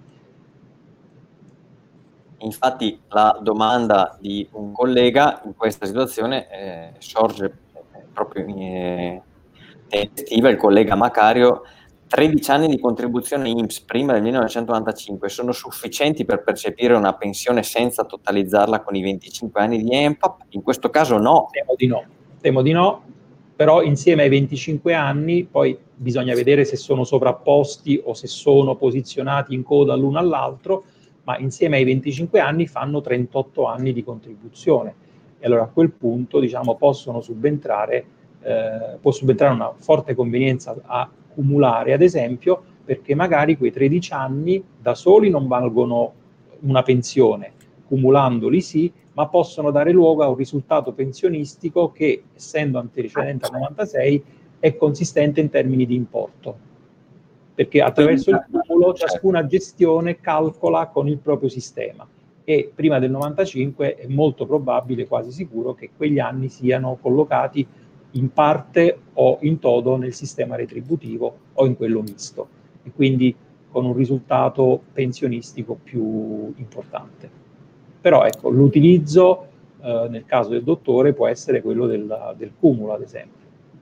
Infatti la domanda di un collega in questa situazione eh, sorge eh, proprio in tempestiva, il collega Macario: tredici anni di contribuzione I N P S prima del millenovecentonovantacinque sono sufficienti per percepire una pensione senza totalizzarla con i venticinque anni di E M P A P? In questo caso no. Temo di no, temo di no, però insieme ai venticinque anni poi bisogna vedere se sono sovrapposti o se sono posizionati in coda l'uno all'altro, ma insieme ai venticinque anni fanno trentotto anni di contribuzione e allora a quel punto, diciamo, possono subentrare, eh, può subentrare una forte convenienza a cumulare, ad esempio, perché magari quei tredici anni da soli non valgono una pensione, cumulandoli sì, ma possono dare luogo a un risultato pensionistico che, essendo antecedente al novantasei, è consistente in termini di importo. Perché attraverso il cumulo ciascuna gestione calcola con il proprio sistema e prima del novantacinque è molto probabile, quasi sicuro, che quegli anni siano collocati in parte o in toto nel sistema retributivo o in quello misto e quindi con un risultato pensionistico più importante. Però ecco, l'utilizzo eh, nel caso del dottore può essere quello del, del cumulo, ad esempio.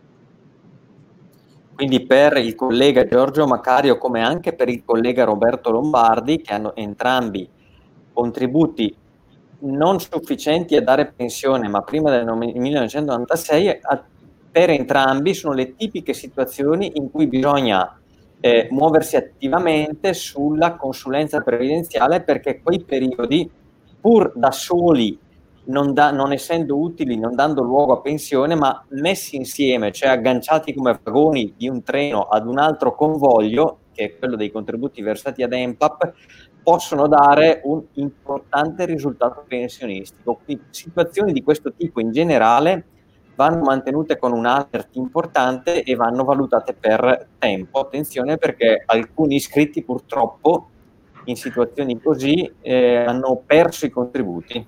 Quindi per il collega Giorgio Macario, come anche per il collega Roberto Lombardi, che hanno entrambi contributi non sufficienti a dare pensione, ma prima del millenovecentonovantasei, a, per entrambi sono le tipiche situazioni in cui bisogna eh, muoversi attivamente sulla consulenza previdenziale, perché quei periodi, pur da soli, non, da, non essendo utili, non dando luogo a pensione, ma messi insieme, cioè agganciati come vagoni di un treno ad un altro convoglio, che è quello dei contributi versati ad E M P A P, possono dare un importante risultato pensionistico. Quindi situazioni di questo tipo in generale vanno mantenute con un alert importante e vanno valutate per tempo. Attenzione, perché alcuni iscritti purtroppo in situazioni così eh, hanno perso i contributi.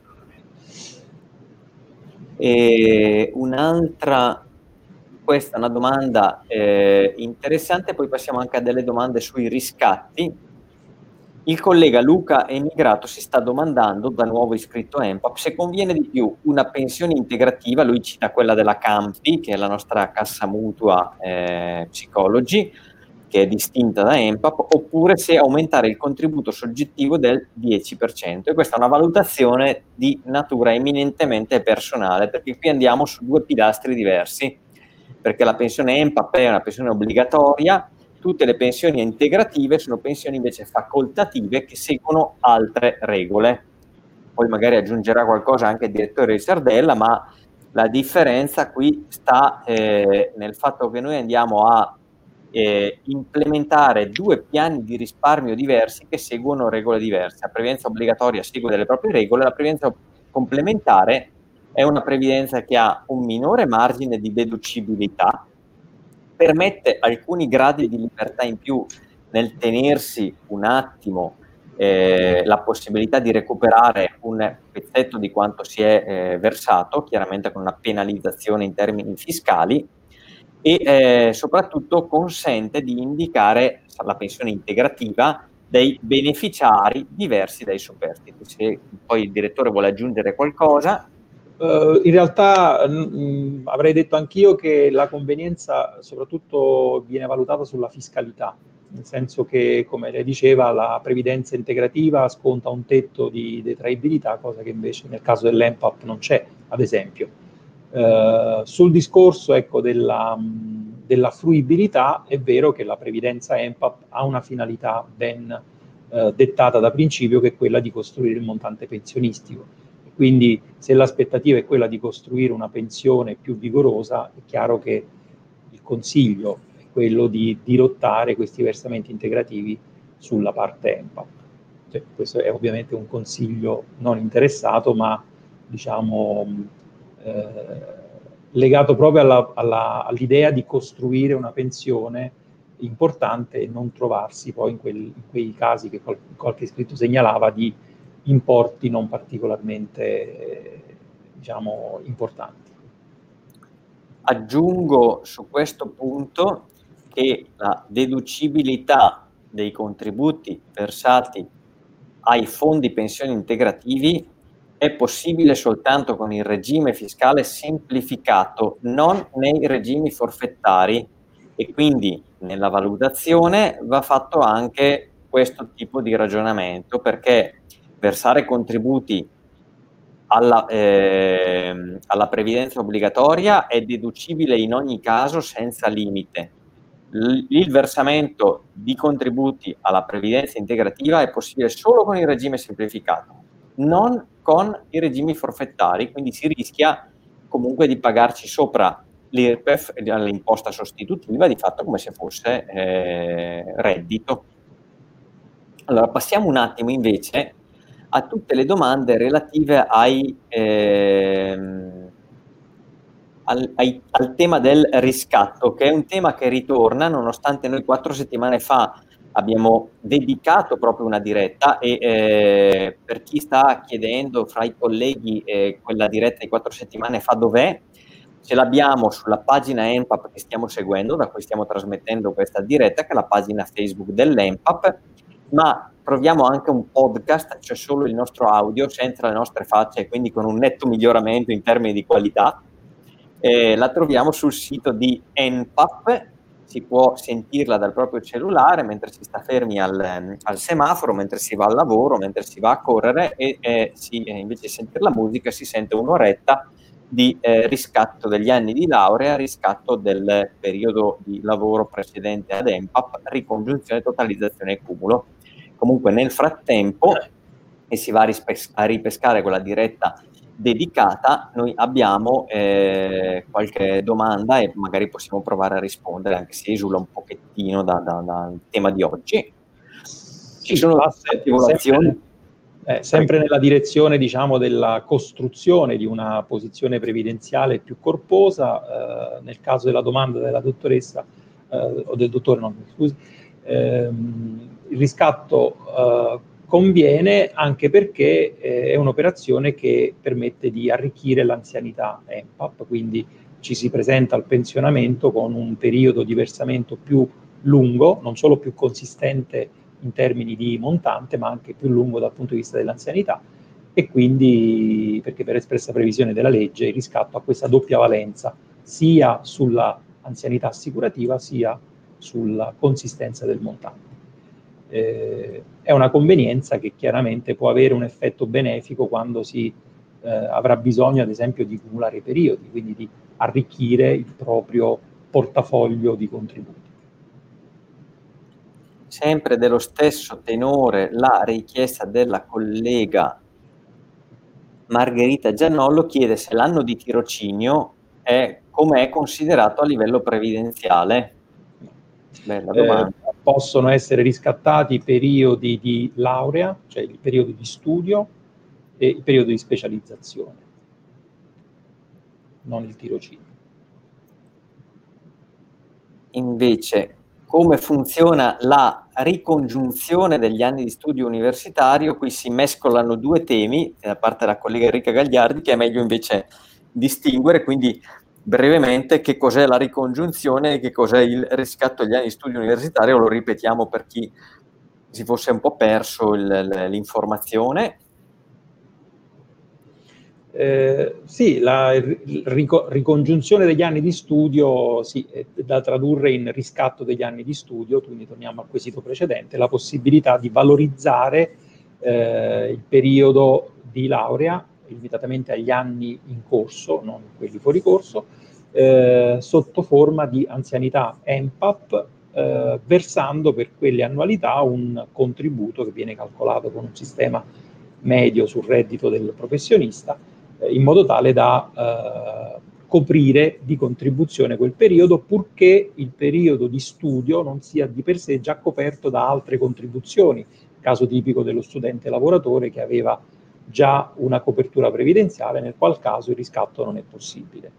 E un'altra, questa è una domanda eh, interessante, poi passiamo anche a delle domande sui riscatti. Il collega Luca Emigrato si sta domandando, da nuovo iscritto a E M P A P, se conviene di più una pensione integrativa, lui cita quella della Campi, che è la nostra cassa mutua eh, Psicologi, che è distinta da E M P A P, oppure se aumentare il contributo soggettivo del dieci per cento. E questa è una valutazione di natura eminentemente personale, perché qui andiamo su due pilastri diversi, perché la pensione E M P A P è una pensione obbligatoria, tutte le pensioni integrative sono pensioni invece facoltative che seguono altre regole. Poi magari aggiungerà qualcosa anche il direttore di Sardella, ma la differenza qui sta eh, nel fatto che noi andiamo a eh, implementare due piani di risparmio diversi che seguono regole diverse. La previdenza obbligatoria segue delle proprie regole, la previdenza complementare è una previdenza che ha un minore margine di deducibilità, permette alcuni gradi di libertà in più nel tenersi un attimo eh, la possibilità di recuperare un pezzetto di quanto si è eh, versato, chiaramente con una penalizzazione in termini fiscali, e eh, soprattutto consente di indicare la pensione integrativa dei beneficiari diversi dai superstiti. Se poi il direttore vuole aggiungere qualcosa. Uh, in realtà mh, avrei detto anch'io che la convenienza soprattutto viene valutata sulla fiscalità, nel senso che, come lei diceva, la previdenza integrativa sconta un tetto di detraibilità, cosa che invece nel caso dell'E M P A P non c'è, ad esempio. Uh, sul discorso, ecco, della, mh, della fruibilità, è vero che la previdenza E M P A P ha una finalità ben uh, dettata da principio, che è quella di costruire il montante pensionistico. Quindi se l'aspettativa è quella di costruire una pensione più vigorosa, è chiaro che il consiglio è quello di dirottare questi versamenti integrativi sulla parte E M P A P. Cioè, questo è ovviamente un consiglio non interessato, ma diciamo eh, legato proprio alla, alla, all'idea di costruire una pensione importante e non trovarsi poi in, quel, in quei casi che qual, qualche iscritto segnalava di importi non particolarmente eh, diciamo importanti. Aggiungo su questo punto che la deducibilità dei contributi versati ai fondi pensioni integrativi è possibile soltanto con il regime fiscale semplificato, non nei regimi forfettari, e quindi nella valutazione va fatto anche questo tipo di ragionamento, perché versare contributi alla, eh, alla previdenza obbligatoria è deducibile in ogni caso senza limite. L- il versamento di contributi alla previdenza integrativa è possibile solo con il regime semplificato, non con i regimi forfettari, quindi si rischia comunque di pagarci sopra l'I R P E F, l'imposta sostitutiva, di fatto come se fosse eh, reddito. Allora, passiamo un attimo invece a tutte le domande relative ai, ehm, al, ai, al tema del riscatto, che è un tema che ritorna, nonostante noi quattro settimane fa abbiamo dedicato proprio una diretta, e eh, per chi sta chiedendo fra i colleghi eh, quella diretta di quattro settimane fa dov'è, ce l'abbiamo sulla pagina E M P A P che stiamo seguendo, da cui stiamo trasmettendo questa diretta, che è la pagina Facebook dell'E M P A P, ma proviamo anche un podcast, cioè solo il nostro audio, senza le nostre facce, quindi con un netto miglioramento in termini di qualità. Eh, la troviamo sul sito di E N P A P, si può sentirla dal proprio cellulare mentre si sta fermi al, al semaforo, mentre si va al lavoro, mentre si va a correre, e eh, si, eh, invece di sentire la musica si sente un'oretta di eh, riscatto degli anni di laurea, riscatto del periodo di lavoro precedente ad E M P A P, ricongiunzione, totalizzazione e cumulo. Comunque nel frattempo, e si va a, rispes- a ripescare quella diretta dedicata, noi abbiamo eh, qualche domanda e magari possiamo provare a rispondere, anche se esula un pochettino dal da, da tema di oggi. Ci sono agevolazioni. Sempre, eh, sempre nella direzione, diciamo, della costruzione di una posizione previdenziale più corposa. Eh, nel caso della domanda della dottoressa, eh, o del dottore, no, scusi, ehm, il riscatto eh, conviene anche perché eh, è un'operazione che permette di arricchire l'anzianità E M P A P, quindi ci si presenta al pensionamento con un periodo di versamento più lungo, non solo più consistente in termini di montante, ma anche più lungo dal punto di vista dell'anzianità, e quindi, perché per espressa previsione della legge, il riscatto ha questa doppia valenza, sia sulla anzianità assicurativa, sia sulla consistenza del montante. Eh, è una convenienza che chiaramente può avere un effetto benefico quando si eh, avrà bisogno, ad esempio, di cumulare i periodi, quindi di arricchire il proprio portafoglio di contributi. Sempre dello stesso tenore la richiesta della collega Margherita Giannollo, chiede se l'anno di tirocinio è come è considerato a livello previdenziale. Bella domanda. Eh, possono essere riscattati i periodi di laurea, cioè il periodo di studio, e il periodo di specializzazione, non il tirocinio. Invece, come funziona la ricongiunzione degli anni di studio universitario? Qui si mescolano due temi da parte della collega Enrica Gagliardi, che è meglio invece distinguere, quindi brevemente che cos'è la ricongiunzione e che cos'è il riscatto degli anni di studio universitario. Lo ripetiamo per chi si fosse un po' perso il, l'informazione. Eh, sì, la rico, ricongiunzione degli anni di studio, sì, è da tradurre in riscatto degli anni di studio, quindi torniamo al quesito precedente, la possibilità di valorizzare eh, il periodo di laurea, limitatamente agli anni in corso, non quelli fuori corso, eh, sotto forma di anzianità E M P A P, eh, versando per quelle annualità un contributo che viene calcolato con un sistema medio sul reddito del professionista, in modo tale da eh, coprire di contribuzione quel periodo, purché il periodo di studio non sia di per sé già coperto da altre contribuzioni, caso tipico dello studente lavoratore che aveva già una copertura previdenziale, nel qual caso il riscatto non è possibile.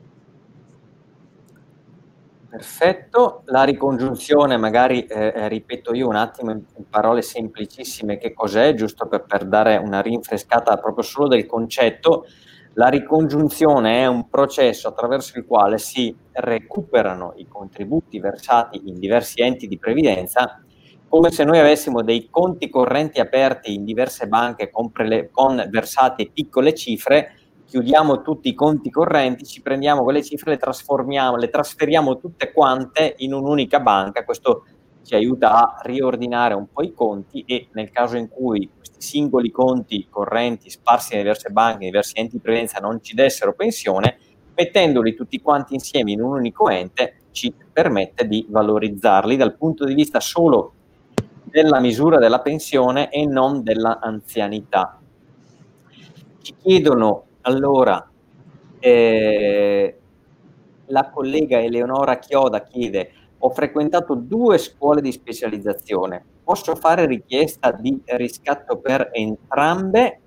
Perfetto, la ricongiunzione magari eh, ripeto io un attimo in, in parole semplicissime che cos'è, giusto per, per dare una rinfrescata proprio solo del concetto. La ricongiunzione è un processo attraverso il quale si recuperano i contributi versati in diversi enti di previdenza, come se noi avessimo dei conti correnti aperti in diverse banche con, prele- con versate piccole cifre. Chiudiamo tutti i conti correnti, ci prendiamo quelle cifre, le trasformiamo, le trasferiamo tutte quante in un'unica banca. Questo ci aiuta a riordinare un po' i conti e nel caso in cui questi singoli conti correnti sparsi in diverse banche, in diversi enti di previdenza non ci dessero pensione, mettendoli tutti quanti insieme in un unico ente ci permette di valorizzarli dal punto di vista solo della misura della pensione e non della anzianità. Ci chiedono allora, eh, la collega Eleonora Chioda chiede: ho frequentato due scuole di specializzazione, posso fare richiesta di riscatto per entrambe?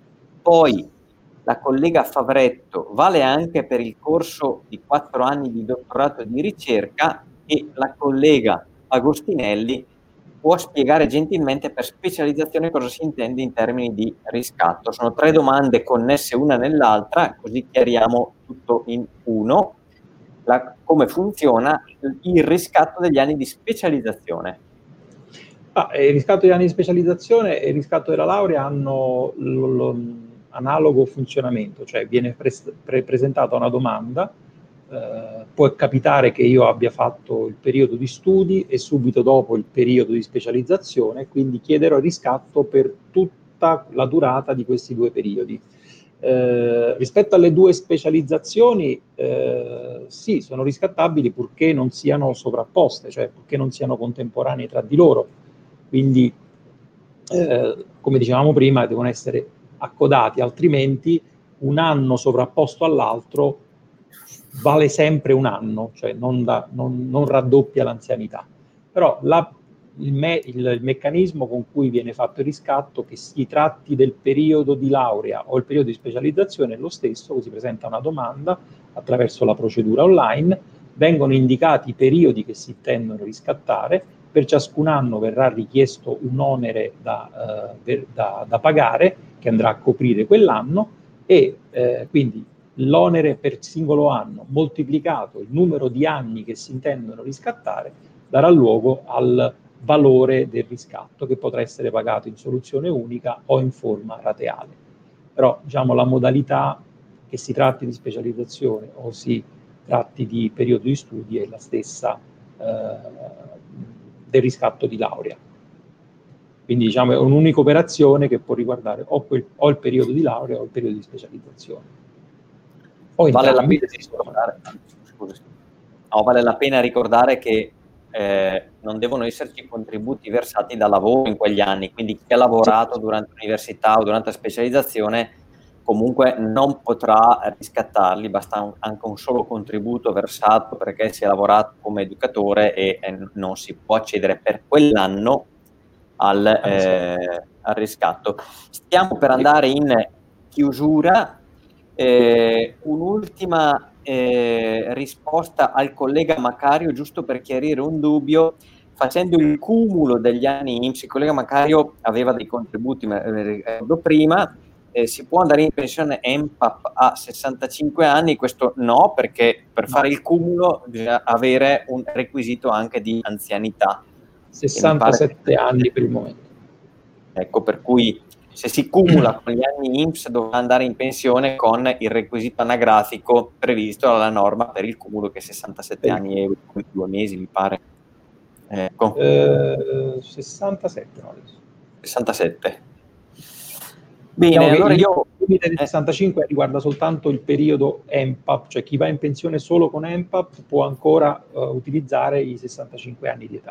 Poi la collega Favretto: vale anche per il corso di quattro anni di dottorato di ricerca? E la collega Agostinelli: può spiegare gentilmente per specializzazione cosa si intende in termini di riscatto? Sono tre domande connesse una nell'altra, così chiariamo tutto in uno. La, come funziona il riscatto degli anni di specializzazione? Ah, il riscatto degli anni di specializzazione e il riscatto della laurea hanno l'analogo funzionamento, cioè viene pre pre presentata una domanda. Uh, può capitare che io abbia fatto il periodo di studi e subito dopo il periodo di specializzazione, quindi chiederò il riscatto per tutta la durata di questi due periodi. Uh, rispetto alle due specializzazioni, uh, sì, sono riscattabili purché non siano sovrapposte, cioè purché non siano contemporanee tra di loro. Quindi, uh, come dicevamo prima, devono essere accodati, altrimenti un anno sovrapposto all'altro vale sempre un anno, cioè non, da, non, non raddoppia l'anzianità. Però la, il, me, il, il meccanismo con cui viene fatto il riscatto, che si tratti del periodo di laurea o il periodo di specializzazione, è lo stesso. Si presenta una domanda attraverso la procedura online, vengono indicati i periodi che si intendono riscattare, per ciascun anno verrà richiesto un onere da, eh, da, da pagare, che andrà a coprire quell'anno, e eh, quindi l'onere per singolo anno moltiplicato il numero di anni che si intendono riscattare darà luogo al valore del riscatto, che potrà essere pagato in soluzione unica o in forma rateale. Però, diciamo, la modalità, che si tratti di specializzazione o si tratti di periodo di studi, è la stessa eh, del riscatto di laurea. Quindi, diciamo, è un'unica operazione che può riguardare o, quel, o il periodo di laurea o il periodo di specializzazione. O vale la entrambi, pena ricordare, scusi, no, vale la pena ricordare che eh, non devono esserci contributi versati da lavoro in quegli anni, quindi chi ha lavorato sì. durante l'università o durante la specializzazione comunque non potrà riscattarli, basta un, anche un solo contributo versato perché si è lavorato come educatore e, e non si può accedere per quell'anno al, eh, al riscatto. Stiamo per andare in chiusura. Eh, un'ultima eh, risposta al collega Macario, giusto per chiarire un dubbio: facendo il cumulo degli anni I N P S, il collega Macario aveva dei contributi, ma ricordo prima, eh, si può andare in pensione E M P A P a sessantacinque anni? Questo no, perché per fare il cumulo bisogna avere un requisito anche di anzianità. sessantasette anni per il momento. Ecco, per cui se si cumula con gli anni I N P S dovrà andare in pensione con il requisito anagrafico previsto dalla norma per il cumulo, che è sessantasette anni e due mesi, mi pare. Ecco. Eh, sessantasette, no, adesso. sessantasette. Bene, diciamo allora il io... limite del sessantacinque riguarda soltanto il periodo E M P A P, cioè chi va in pensione solo con E M P A P può ancora uh, utilizzare i sessantacinque anni di età.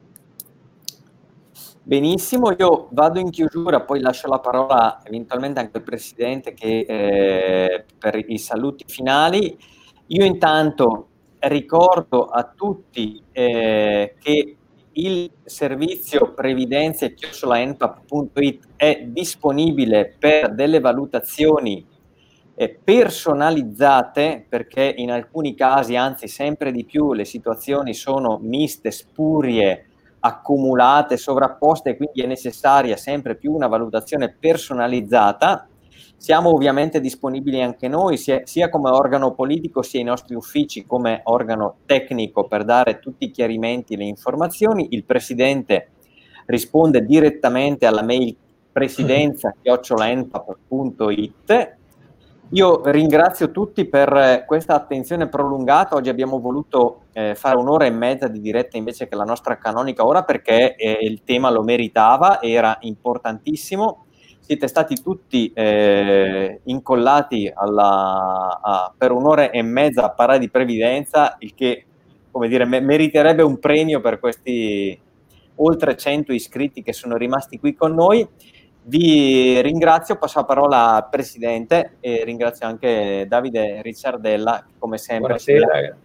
Benissimo, io vado in chiusura, poi lascio la parola eventualmente anche al Presidente che, eh, per i saluti finali. Io intanto ricordo a tutti eh, che il servizio previdenze chiocciola n p a p punto i t è disponibile per delle valutazioni eh, personalizzate, perché in alcuni casi, anzi sempre di più, le situazioni sono miste, spurie, accumulate, sovrapposte, e quindi è necessaria sempre più una valutazione personalizzata. Siamo ovviamente disponibili anche noi, sia, sia come organo politico, sia i nostri uffici come organo tecnico, per dare tutti i chiarimenti e le informazioni. Il Presidente risponde direttamente alla mail presidenza chiocciola n p a p punto i t. Io ringrazio tutti per questa attenzione prolungata. Oggi abbiamo voluto eh, fare un'ora e mezza di diretta invece che la nostra canonica ora, perché eh, il tema lo meritava, era importantissimo. Siete stati tutti eh, incollati alla, a, per un'ora e mezza a parlare di previdenza, il che, come dire, me- meriterebbe un premio per questi oltre cento iscritti che sono rimasti qui con noi. Vi ringrazio, passo la parola al Presidente e ringrazio anche Davide Ricciardella, che come sempre è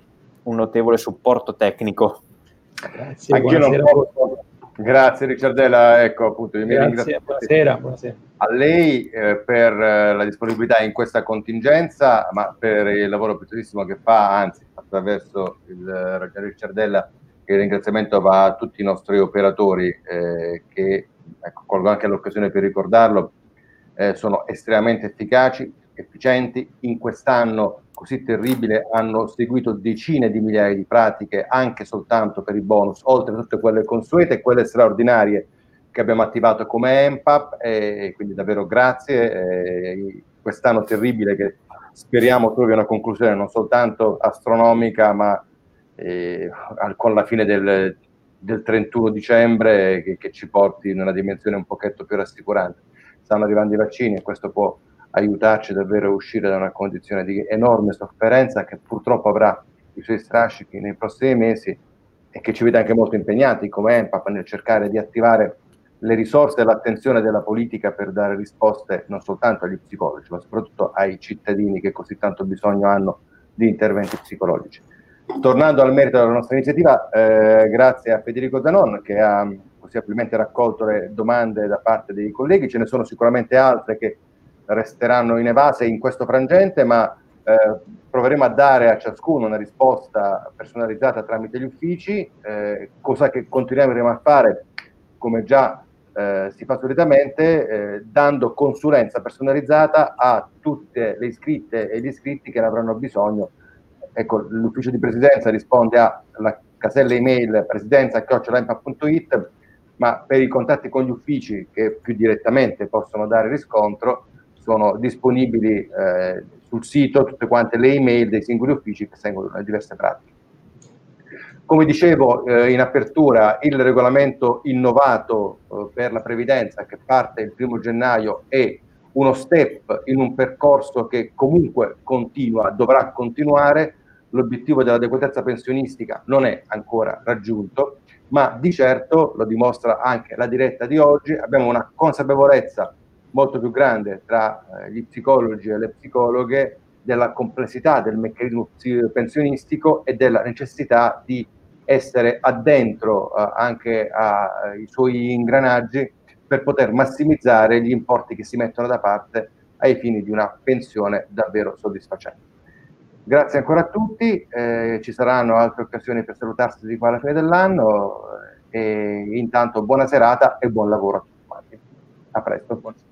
un notevole supporto tecnico. Grazie, Anch'io non posso. Grazie Ricciardella, ecco appunto. Io Grazie, mi ringrazio buonasera, buonasera. a lei eh, per eh, la disponibilità in questa contingenza, ma per il lavoro preziosissimo che fa, anzi attraverso il Raggiano Ricciardella, che il ringraziamento va a tutti i nostri operatori eh, che, ecco, colgo anche l'occasione per ricordarlo, eh, sono estremamente efficaci, efficienti. In quest'anno così terribile hanno seguito decine di migliaia di pratiche anche soltanto per i bonus, oltre a tutte quelle consuete e quelle straordinarie che abbiamo attivato come E M P A P, e quindi davvero grazie. Eh, quest'anno terribile che speriamo trovi una conclusione non soltanto astronomica, ma eh, con la fine del, del trentuno dicembre che, che ci porti in una dimensione un pochetto più rassicurante. Stanno arrivando i vaccini e questo può aiutarci davvero a uscire da una condizione di enorme sofferenza che purtroppo avrà i suoi strascichi nei prossimi mesi e che ci vede anche molto impegnati come E M P A P nel cercare di attivare le risorse e l'attenzione della politica per dare risposte non soltanto agli psicologi, ma soprattutto ai cittadini che così tanto bisogno hanno di interventi psicologici. Tornando al merito della nostra iniziativa, eh, grazie a Federico Zanon che ha così ampiamente raccolto le domande da parte dei colleghi. Ce ne sono sicuramente altre che resteranno inevase in questo frangente, ma eh, proveremo a dare a ciascuno una risposta personalizzata tramite gli uffici, eh, cosa che continueremo a fare come già eh, si fa solitamente, eh, dando consulenza personalizzata a tutte le iscritte e gli iscritti che ne avranno bisogno. Ecco, l'ufficio di presidenza risponde alla casella email presidenza chiocciola n p a p punto i t, ma per i contatti con gli uffici che più direttamente possono dare riscontro sono disponibili eh, sul sito tutte quante le email dei singoli uffici che seguono le diverse pratiche. Come dicevo eh, in apertura, il regolamento innovato eh, per la previdenza che parte il primo gennaio è uno step in un percorso che comunque continua, dovrà continuare. L'obiettivo dell'adeguatezza pensionistica non è ancora raggiunto, ma di certo, lo dimostra anche la diretta di oggi, abbiamo una consapevolezza molto più grande tra eh, gli psicologi e le psicologhe della complessità del meccanismo pensionistico e della necessità di essere addentro eh, anche ai suoi ingranaggi per poter massimizzare gli importi che si mettono da parte ai fini di una pensione davvero soddisfacente. Grazie ancora a tutti, eh, ci saranno altre occasioni per salutarsi di qua alla fine dell'anno eh, e intanto buona serata e buon lavoro a tutti quanti. A presto.